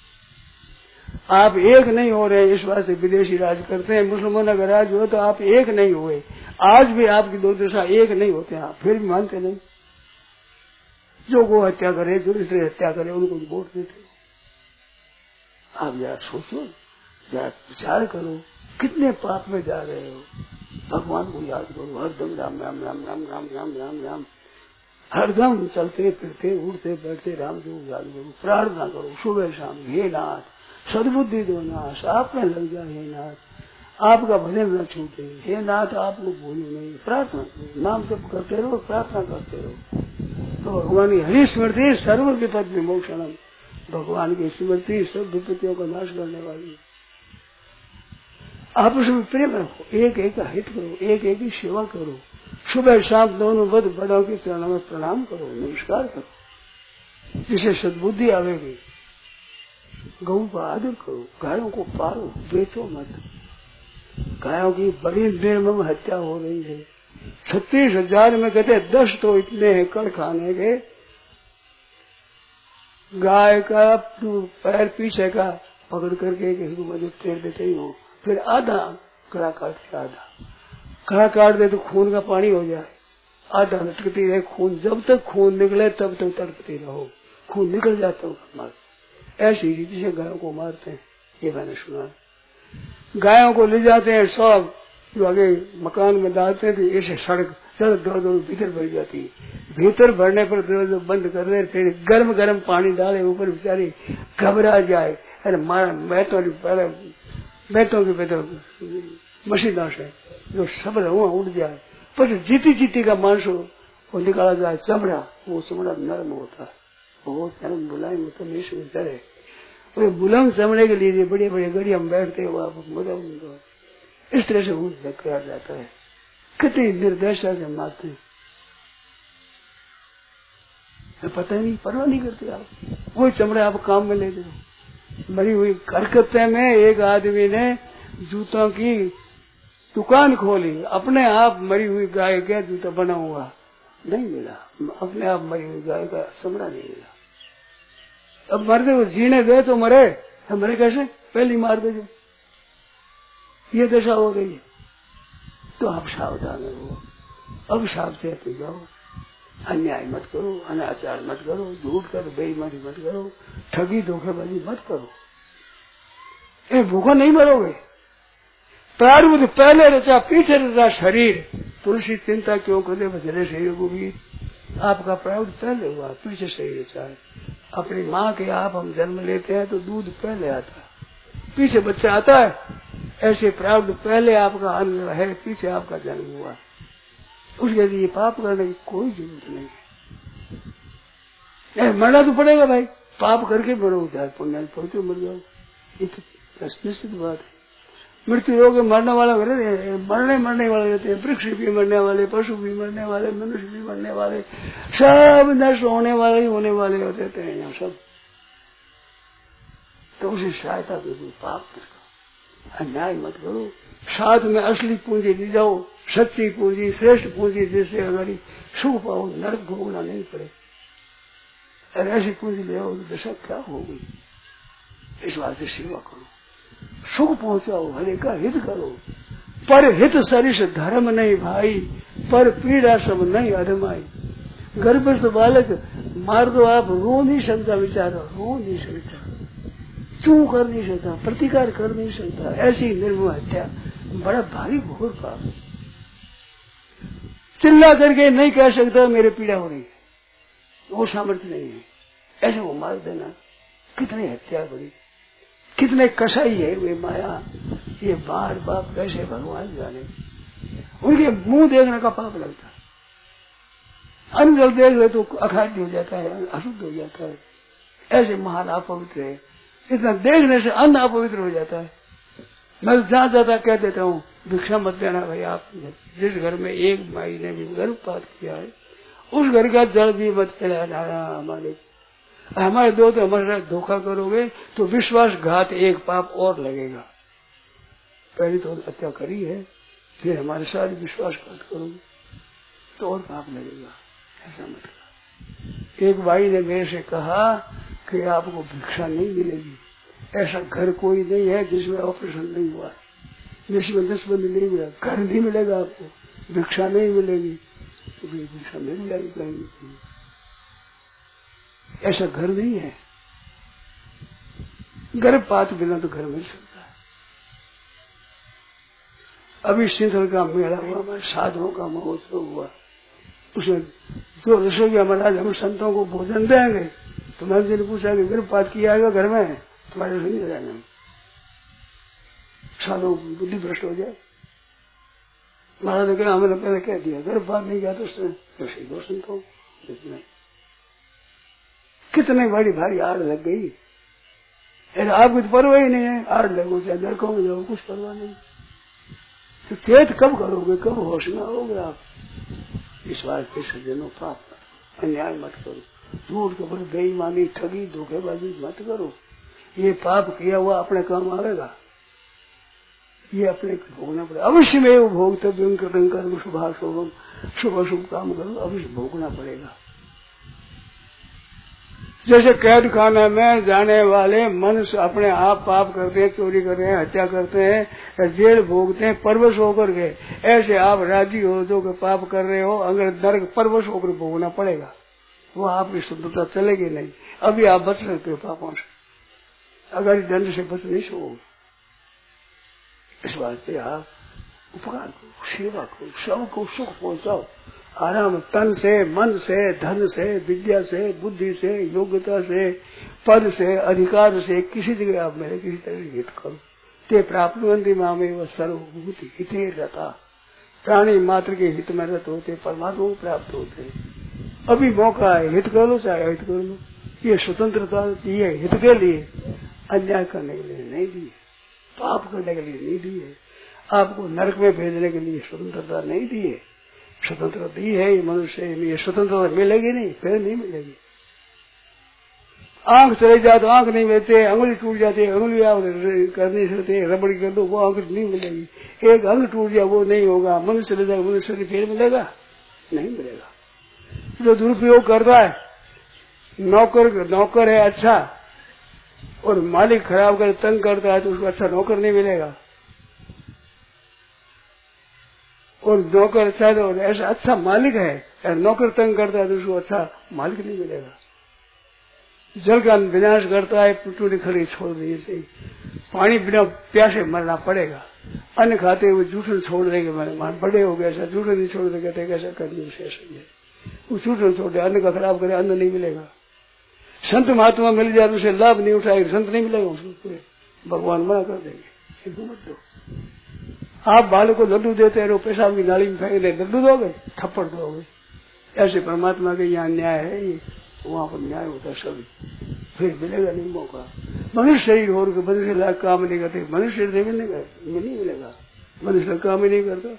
आप एक नहीं हो रहे, इस बात से विदेशी राज करते हैं। मुसलमान का राज हो तो आप एक नहीं हुए, आज भी आपकी 2 दशा एक नहीं होते हैं, आप फिर भी मानते नहीं। जो गो हत्या करे, जो स्त्री हत्या करे, उनको वोट देते हो। आप जरा सोचो, जरा विचार करो, कितने पाप में जा रहे हो। भगवान को याद करो, हरदम राम राम राम राम राम राम राम राम, हरदम चलते फिरते उठते बैठते राम जो याद करो, प्रार्थना करो सुबह शाम। हे नाथ सद्बुद्धि दो नाथ, आप में लग जाए। हे नाथ आपका भजन न छूटे। हे नाथ आपको भूलो नहीं, प्रार्थना करो, नाम जप करते रहो, प्रार्थना करते रहो। तो भगवान की हरि स्मृति सर्व विपद विमोक्षणम, भगवान की स्मृति सब विपत्तियों का नाश करने वाली। आपस में प्रेम रखो, एक एक का हित करो, एक एक की सेवा करो। सुबह शाम दोनों बद बड़ों के चरणों में प्रणाम करो, नमस्कार करो, जिसे सद्बुद्धि आवेगी। गौ का आदर करो, गायों को पालो, बेचो मत। गायों की बड़ी निर्मम हत्या हो रही है। 36,000 में कहते 10 तो इतने हैं कड़ खाने के। गाय का पैर पीछे का पकड़ करके किसी को मदद फेर देते ही हो, फिर आधा कड़ा काट के, आधा कड़ा काट दे तो खून का पानी हो जाए, आधा लटकती रहे खून, जब तक खून निकले तब तक तड़पती रहो, खून निकल जाता है। ऐसी रीति से गायों को मारते हैं, ये मैंने सुना। गायों को ले जाते हैं सब, जो आगे मकान में डालते थे, ऐसे सड़क दौड़ भीतर भर जाती है। भीतर भरने पर दरवाजा बंद कर रहे, फिर गर्म गर्म पानी डाले ऊपर, बेचारी घबरा जाए। अरे बैठों के बेहतर मशीना से जो सब हुआ उड़ जाए, पर जीती जीती का मांस वो निकाला जाए, चमड़ा, वो चमड़ा नरम होता है, बहुत नरम मुलायम होता है। वो मुलायम चमड़े के लिए बड़े बड़े गाड़ियां में बैठते हो आप, मजा इस तरह से ऊँट किया जाता है। कितनी निर्दयता से मारते हैं, पता ही नहीं, परवाह नहीं करते आप। वो चमड़ा आप काम में ले दो। मरी हुई कलकत्ते में एक आदमी ने जूतों की दुकान खोली, अपने आप मरी हुई गाय का जूता बना हुआ नहीं मिला, अपने आप मरी हुई गाय का चमड़ा नहीं मिला। अब मरते हुए जीने दे तो मरे, हम मरे कैसे? पहली मार दे, ये दशा हो गई है। तो आप सावधान हो, अब साफ से हट जाओ, अन्याय मत करो, अनाचार मत करो, झूठ करो, बेईमानी मत करो, ठगी धोखेबाजी मत करो। ये भूखा नहीं मरोगे। प्रारब्ध पहले रचा पीछे रचा शरीर, तुलसी चिंता क्यों करे भजरे शरीर को भी। आपका प्रारब्ध पहले हुआ, पीछे शरीर रचा है। अपनी माँ के आप हम जन्म लेते हैं तो दूध पहले आता है, पीछे बच्चा आता है। ऐसे प्रारब्ध पहले आपका अन्न है, पीछे आपका जन्म हुआ। उसके लिए पाप करने की कोई जरूरत नहीं है। मरना तो पड़ेगा भाई, पाप करके मरो, चाहे पुण्य पढ़ते मर जाओ, ये तो निश्चित बात है। मृत्यु रोग मरने वाला मरने वाले रहते हैं। वृक्ष भी मरने वाले, पशु भी मरने वाले, मनुष्य भी मरने वाले, सब नष्ट होने वाले ही होने वाले होते हैं यहाँ सब। तो उसे सहायता करो, पाप मत करो, अन्याय मत करो, साथ में असली पूंजी ले जाओ, सच्ची पूंजी, श्रेष्ठ पूंजी, जिससे हमारी सुख पाओ, नरक भोगना नहीं पड़े। और ऐसी पूंजी ले आओ तो दशा क्या होगी। इस बात से सेवा करो, सुख पहुंचाओ, हरे का हित करो। पर हित सरिष धर्म नहीं भाई, पर पीड़ा सब नहीं अधमाई। गर्भस्थ बालक मार दो आप, रो नहीं सकता बेचारा, रो नहीं सकता, चू कर नहीं सकता, प्रतिकार कर नहीं सकता। ऐसी निर्मम हत्या बड़ा भारी घोर पाप। चिल्ला करके नहीं कह सकता मेरे पीड़ा हो रही है, वो सामर्थ्य नहीं है। ऐसे वो मार देना, कितनी हत्या बड़ी, कितने कसाई है वे माया। ये बार बाप कैसे भगवान जाने, उनके मुंह देखने का पाप लगता है। अन्न जल देख रहे तो अखाद्य हो जाता है, अशुद्ध हो जाता है। ऐसे महान अपवित्र है, इतना देखने से अन्न अपवित्र हो जाता है। मैं जहाँ जाता कह देता हूँ भिक्षा मत देना भाई। आप जिस घर में एक माई ने भी गर्भपात किया है उस घर का जल भी मत पिलाना। हमारे दो तो हमारे साथ धोखा करोगे तो विश्वासघात एक पाप और लगेगा। पहले तो हत्या करी है, फिर हमारे साथ विश्वासघात करोगे तो और पाप लगेगा। ऐसा मत करो। एक भाई ने मेरे से कहा कि आपको भिक्षा नहीं मिलेगी, ऐसा घर कोई नहीं है जिसमें ऑपरेशन नहीं हुआ है, जिसमें 10 बंद नहीं मिला, घर नहीं मिलेगा आपको, भिक्षा नहीं मिलेगी। तो भिक्षा मिल जाएगी कहीं, ऐसा घर नहीं है। गर्भपात बिना तो घर मिल सकता है। अभी शीतल का मेला हुआ, साधुओं का महोत्सव हुआ, उसमें जो रसोईया महाराज हम संतों को भोजन देंगे तो मैं उनसे पूछा कि गर्भपात किया है घर में, तुम्हारे रसोई नहीं जाएंगे, साधु बुद्धि भ्रष्ट हो जाए। महाराज ने कहा हमने पहले कह दिया, गर्भपात नहीं किया तो उसने रसोई दो संतों इसमें कितने बड़ी भारी आड़ लग गई। आपको तो परवाह ही नहीं है, आड़ लगो चाहे लड़कों में जाओ, कुछ परवाह नहीं। तो चेत कब करोगे, कब होश में आओगे आप। इस बात के सज्जनों पाप अन्याय मत करो, झूठ के ऊपर बेईमानी, ठगी, धोखेबाजी मत करो। ये पाप किया हुआ अपने काम आएगा, ये अपने भोगना पड़ेगा। अवश्य में वो भोगतव्य कर शुभाशुभम, शुभ अशुभ काम करो, अवश्य भोगना पड़ेगा। जैसे कैद खाना में जाने वाले मनुष्य अपने आप पाप करते हैं, चोरी करते हैं, हत्या करते हैं, जेल भोगते हैं परवश होकर के, ऐसे आप राजी हो जो कि पाप कर रहे हो, अगर नरक परवश होकर भोगना पड़ेगा। वो आपकी शुद्धता चलेगी नहीं। अभी आप बच सकते हो पापों से, अगर दंड से बच नहीं सकोगे। इस वास्ते आप उपकार करो, सेवा करो, सबको सुख पहुंचाओ, आराम, तन से, मन से, धन से, विद्या से, बुद्धि से, योग्यता से, पद से, अधिकार से, किसी जगह आप मेरे किसी तरह हित करो। ते प्राप्तवंती मामे व सर्वभूति हिते रहता, प्राणी मात्र के हित में रत होते परमात्मा को प्राप्त होते। अभी मौका है, हित कर लो चाहे हित कर लो। ये स्वतंत्रता दी है हित के लिए, अन्याय करने के लिए नहीं दी है, पाप करने के लिए नहीं दी है, आपको नरक में भेजने के लिए स्वतंत्रता नहीं दी है। स्वतंत्रता दी है ये मनुष्य, ये स्वतंत्रता मिलेगी नहीं, फिर नहीं मिलेगी। आंख चले जाए तो आंख नहीं मिलते, अंगुली टूट जाती है, अंगुली आप कर नहीं सकते, रबड़ी कर दो वो आंख नहीं मिलेगी। एक अंग टूट जाए वो नहीं होगा। मनुष्य चले जाए, मनुष्य फिर मिलेगा नहीं मिलेगा। जो दुरुपयोग करता है, नौकर है अच्छा और मालिक खराब कर तंग करता है तो उसको अच्छा नौकर नहीं मिलेगा। और नौकर अच्छा है तो ऐसा अच्छा मालिक है, नौकर तंग करता है तो उसको अच्छा मालिक नहीं मिलेगा। जल का विनाश करता है, टूटी खड़ी छोड़ दी से पानी बिना प्यासे मरना पड़ेगा। अन्न खाते हुए जूठन छोड़ देंगे, मैंने बड़े हो गए ऐसा जूठन नहीं छोड़ देंगे, कैसा करनी शेष है वो जूठन छोड़ दे, अन्न का खराब करे, अन्न नहीं मिलेगा। संत महात्मा मिल जाए तो उसे लाभ नहीं उठाएगा, संत नहीं मिलेगा उसको, भगवान मना कर देंगे मत दो। आप बालक को लड्डू देते रहो, पेशाब की नाली में फेंक दे, लड्डू दोगे थप्पड़ दोगे। ऐसे परमात्मा के यहाँ न्याय है, ये वहां पर न्याय होता है सभी, फिर मिलेगा नहीं मौका। मनुष्य शरीर हो मनुष्य लाख काम नहीं करते, मनुष्य शरीर नहीं मिलेगा, मनुष्य काम ही नहीं करता।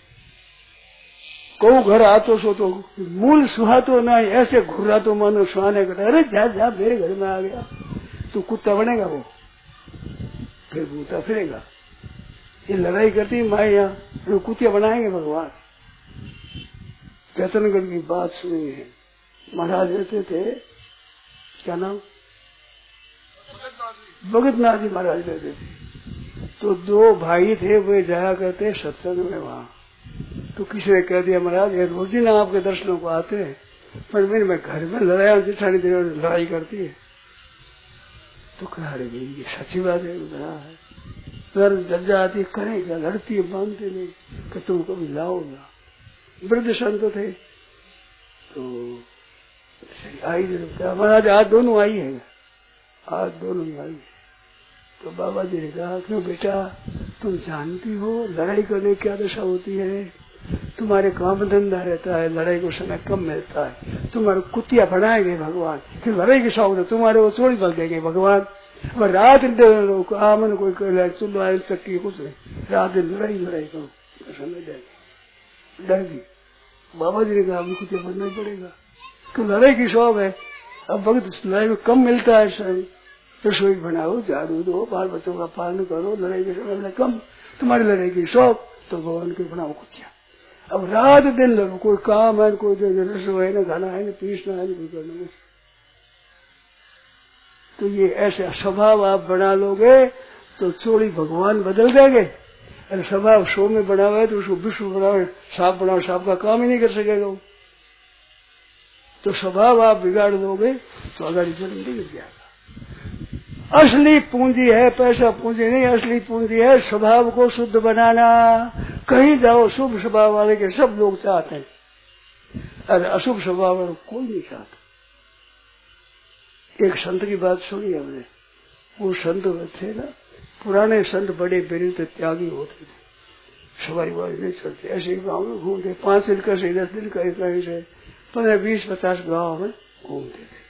को घर आतो सो तो मूल सुहातो ना, ऐसे घुरा तो मानो सुहाने कटा, अरे जा मेरे घर में आ गया तो कुत्ता बनेगा वो, फिर भूता फिरेगा। ये लड़ाई करती माया, कुतिया बनाएंगे भगवान। चैतनगढ़ की बात सुनी है, महाराज रहते थे, क्या नाम, भगतनाथ जी महाराज रहते थे। तो दो भाई थे, वे जाया करते सत्संग में वहां। तो किसी ने कह दिया महाराज ये रोज ही ना आपके दर्शनों को आते हैं, पर मैं घर में लड़ाई जिठानी देर लड़ाई करती है। तो कह रहे ये सच्ची बात है, जज्जा आती करे क्या, लड़ती है, मानते नहीं कि तुम कभी लाओ ना। वृद्ध संत थे तो आई महाराज आज दोनों आई है, आज दोनों आई। तो बाबा जी ने कहा क्यों बेटा, तुम जानती हो लड़ाई करने क्या दशा होती है, तुम्हारे काम धंधा रहता है, लड़ाई को समय कम मिलता है, तुम्हारे कुतिया बनाएंगे भगवान, फिर लड़ाई के शौक तुम्हारे वो चोरी बल देंगे भगवान। और रात आमन कोई चुल्ला चक्की कुछ नहीं, रात दिन लड़ाई करो समय देंगे। डर गई बाबा जी ने कहा अभी कुतिया बनना ही पड़ेगा, तो लड़ाई की शौक है। अब वक्त लड़ाई में कम मिलता है, रसोई बनाओ, झाड़ू दो, बाल बच्चों का पालन करो, लड़ाई के समय में कम, तुम्हारी लड़ाई की शौक तो भगवान के बनाओ कुतिया। अब रात दिन लड़ो, कोई काम है, कोई रसोई है, न खाना है, न पीसना है, न करना। तो ये ऐसे स्वभाव आप बना लोगे तो चोरी भगवान बदल देंगे। अरे स्वभाव सो में बना हुआ है तो उसको विश्व बनाओ, सांप बनाओ, सांप का काम ही नहीं कर सकेगा। तो स्वभाव आप बिगाड़ दोगे तो अगाड़ी जन्म नहीं गिर जाएगा। असली पूंजी है पैसा, पूंजी नहीं, असली पूंजी है स्वभाव को शुद्ध बनाना। कहीं जाओ शुभ स्वभाव वाले के सब लोग चाहते हैं, अरे अशुभ स्वभाव वाले कोई नहीं चाहता। एक संत की बात सुनी हमने, वो संत थे ना, पुराने संत बड़े बेरित त्यागी होते थे, सवारी वारी नहीं चलते, ऐसे ही गाँव में घूमते, 5 दिन का से 10 दिन का कहीं से 15, 20, 50 गाँव में घूमते थे।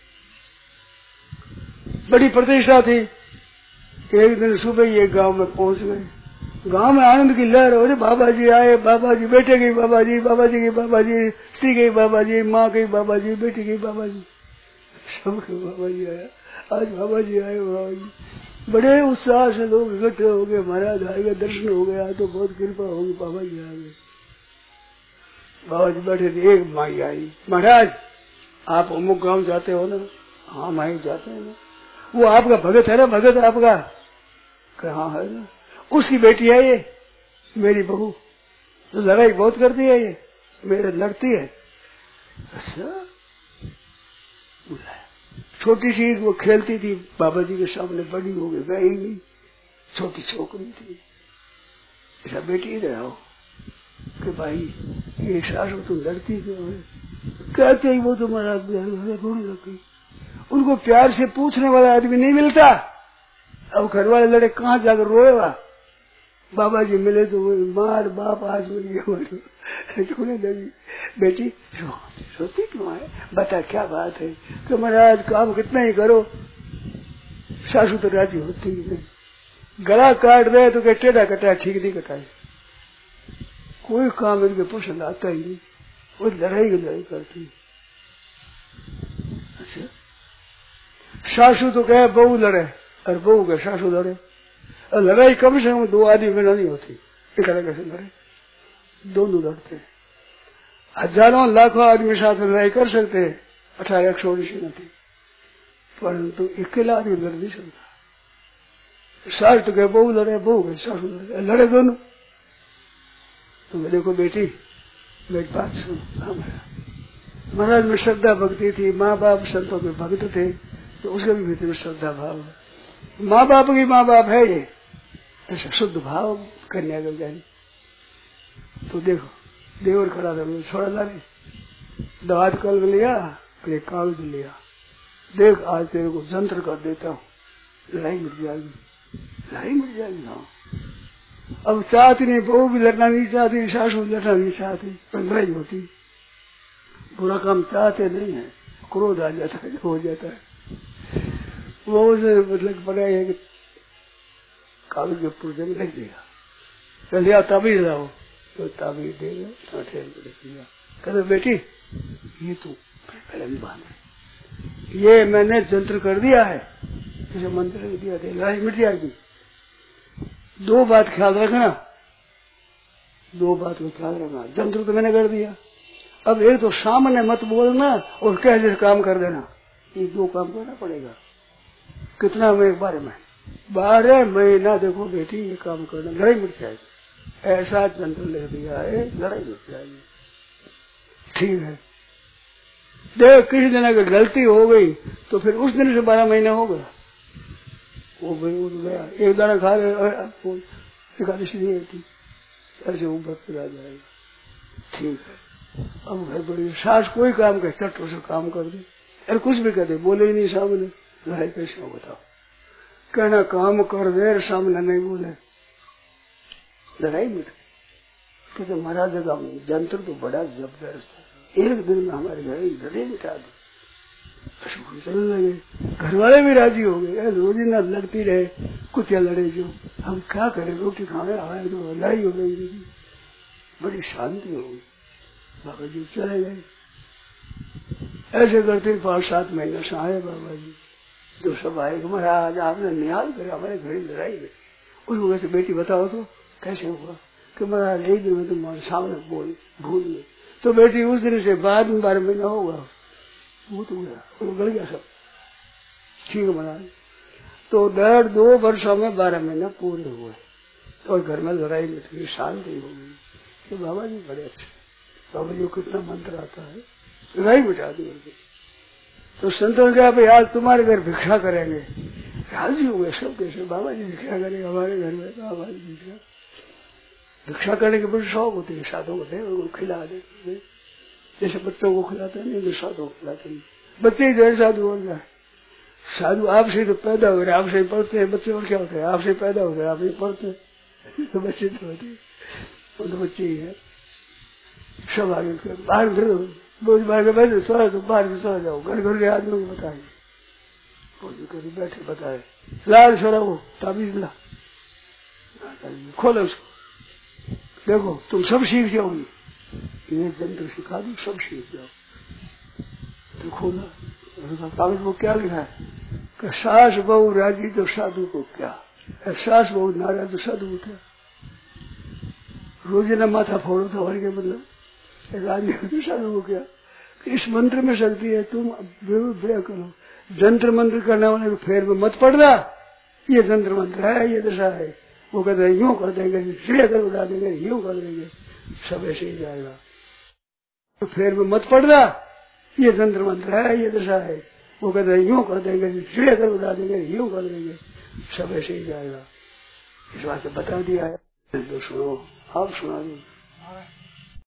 बड़ी प्रतिष्ठा थी। एक दिन सुबह ये गांव में पहुंच गए, गांव में आनंद की लहर हो रही, बाबा जी आए, बाबा जी बेटे गई, बाबा जी, बाबा जी की बाबा जी, स्त्री गई बाबा जी, माँ गई बाबा जी, बेटी गई बाबा जी, सब बाबा जी आया, आज बाबा जी आए। बाबा जी बड़े उत्साह से लोग इकट्ठे हो गए, महाराज आएगा, दर्शन हो गया तो बहुत कृपा होगी, बाबा जी आ गए। बाबा जी बैठे थे, एक माई आई, महाराज आप अमुक गांव जाते हो ना? हाँ माई जाते हैं ना। वो आपका भगत है ना, भगत आपका? कहाँ है ना? उसकी बेटी है ये, मेरी बहू, तो लड़ाई बहुत करती है ये, मेरे लड़ती है। अच्छा, छोटी सी वो खेलती थी बाबा जी के सामने, बड़ी हो गई, गई छोटी छोकरी थी। ऐसा बेटी इधर आओ कि भाई ये सासू तुम लड़ती क्यों है? कहते ही वो तुम्हारा रोने लग गई। उनको प्यार से पूछने वाला आदमी नहीं मिलता। अब घर वाले लड़े कहाँ जाकर रोएगा? बाबा जी मिले तो वो मार बाप आज मिल गया, रोने लगी। बेटी रोती क्यों है? बता क्या बात है? कि महाराज काम कितना ही करो सासू तो राजी होती ही नहीं। गला काट रहे तो क्या टेढ़ा कटा ठीक नहीं कटाए, कोई काम इनके पसंद आता ही नहीं, वो लड़ाई करती। अच्छा सासू तो कहे बहू लड़े और बहू कहे सासू लड़े, और लड़ाई कम से कम 2 आदमी में नहीं होती, इकट्ठे कैसे लड़े, दोनों लड़ते हैं। हजारों लाखों आदमी साथ में लड़ाई कर सकते हैं, 1819 नहीं, परंतु अकेला आदमी लड़ नहीं सकता। सास तो कहे बहू लड़े, बहू कहे सासू लड़े, लड़े दोनों। तो देखो बेटी, मेरी बात सुनो, महाराज में श्रद्धा भक्ति थी, माँ बाप संतों के भक्त थे, तो उसके भी भीतर में श्रद्धा भाव है। माँ बाप की माँ बाप है ये, ऐसा शुद्ध भाव कन्या का ज्ञानी। तो देखो देवर खड़ा था, छोड़ा ला रही, दाद कल लिया और एक कागज लिया, देख आज तेरे को जंत्र कर देता हूँ, लड़ाई मिट जाएगी, लड़ाई मिट जाएगी। हाँ अब चाहती नहीं, बहू भी लड़ना नहीं चाहती, सासू भी लड़ना नहीं चाहती, पर लड़ाई होती। बुरा काम चाहते नहीं है, क्रोध आ जाता है, हो जाता है। वो उसे मतलब पड़ा है कि कागज के पुर्जे में लिख दिया, तो लिया ताबीज लाओ, तो ताबीज देगा, कहते बेटी ये तू पहले भी बांध, ये मैंने जंत्र कर दिया है, इसे मंत्र दिया था, लड़ाई मिट जाएगी। 2 बात ख्याल रखना, 2 बात को ख्याल रखना, जंत्र तो मैंने कर दिया, अब एक तो सामने मत बोलना और कह जैसे काम कर देना, ये 2 काम करना पड़ेगा। कितना में 12 महीना देखो बेटी ये काम करना, लड़ाई मिट जाएगी, ऐसा जंत्र लिख दिया है, लड़ाई मिट जाएगी। ठीक है, देख किसी दिन अगर गलती हो गई तो फिर उस दिन से 12 महीने हो गया, वो गया, एक दाना खा रहे एकादशी नहीं होती, ऐसे वो भक्त चला जाएगा। ठीक है, अब घर बड़ी सास कोई काम करे चट उसे काम कर दे, अरे कुछ भी कर दे, बोले ही नहीं सामने, लड़ाई कैसे हो बताओ। कहना काम कर दे, सामने नहीं बोले, लड़ाई मिट गई। कहते महाराज का जंत्र तो बड़ा जबरदस्त है, एक दिन में हमारे घर लड़ाई मिटा दी। चलने लगे, घर वाले भी राजी हो गए, रोजीना लड़ती रहे, कुत्या लड़े जो, हम क्या करें, रोटी खाने आए तो लड़ाई हो गई, बड़ी शांति हो गई। बाबा जी चले गए, ऐसे करते 5-7 महीने से आए बाबा जी, जो सब आए, महाराज आपने न्याय करे, हमारे घर लड़ाई गई। उसको कैसे बेटी बताओ तो कैसे हुआ, कि महाराज एक दिन में तुम सामने भूल गए, तो बेटी उस दिन से बाद में 12 महीना होगा, वो तो गया, वो गड़ गया सब। ठीक है महाराज, तो 1.5-2 वर्षों में 12 महीना पूरे हुए और घर में लड़ाई मिट गई, शांति हो गई। तो बाबा जी बड़े अच्छे, बाबा जी को कितना मंत्र आता है, लड़ाई मिटा दी उनकी। तो संतों ने कहा भाई आज तुम्हारे घर भिक्षा करेंगे, राजी हुए सब, कैसे बाबा जी भिक्षा करेंगे हमारे घर में, बाबा जी भिक्षा करने के बड़े शौक होते हैं साधु होते, उनको खिला देते, जैसे बच्चों को खिलाते नहीं, जो साधु को खिलाते नहीं, बच्चे जो है साधु हो जाए। साधु आपसे तो पैदा हो रहे, आपसे पढ़ते हैं बच्चे, और क्या होते हैं, आपसे पैदा हो रहे, आप ही पढ़ते हैं, तो बच्चे तो होते, वो तो बच्चे ही है। सब आगे बाहर फिर रोज बाहर बैठे सो, तो बाहर भी सो जाओ, घर घर के आदमी को बताए, कभी बैठे बताए, लाल छोरा वो ताबीज ला, खोलो उसको, देखो तुम सब सीख जाओगी, ये जंत्र सिखा दू, सब सीख जाओ। तो खोला कागज वो क्या लिखा है कि सास बहू राजी तो साधु को क्या, सास बहू नाराज तो साधु को क्या। रोज ना माथा फोड़ो तो और क्या मतलब, राजी तो साधु को क्या। इस मंत्र में शक्ति है, तुम ब्रेक करो, जंत्र मंत्र करने वाले को फेर में मत पड़ना, ये जंत्र मंत्र है, ये दशा है, वो कहते हैं यूं कर देंगे, चिड़िया कर उड़ा देंगे, यूं कर देंगे, सब ऐसे ही जाएगा। तो फेर में मत पड़ना, ये जंत्र मंत्र है, ये दशा है, वो कहते हैं यूं कर देंगे, चिड़िया कर उड़ा देंगे, यूं कर देंगे, सब ऐसे ही जाएगा। इस बात से बता दिया है, तो सुनो, आप सुना दो।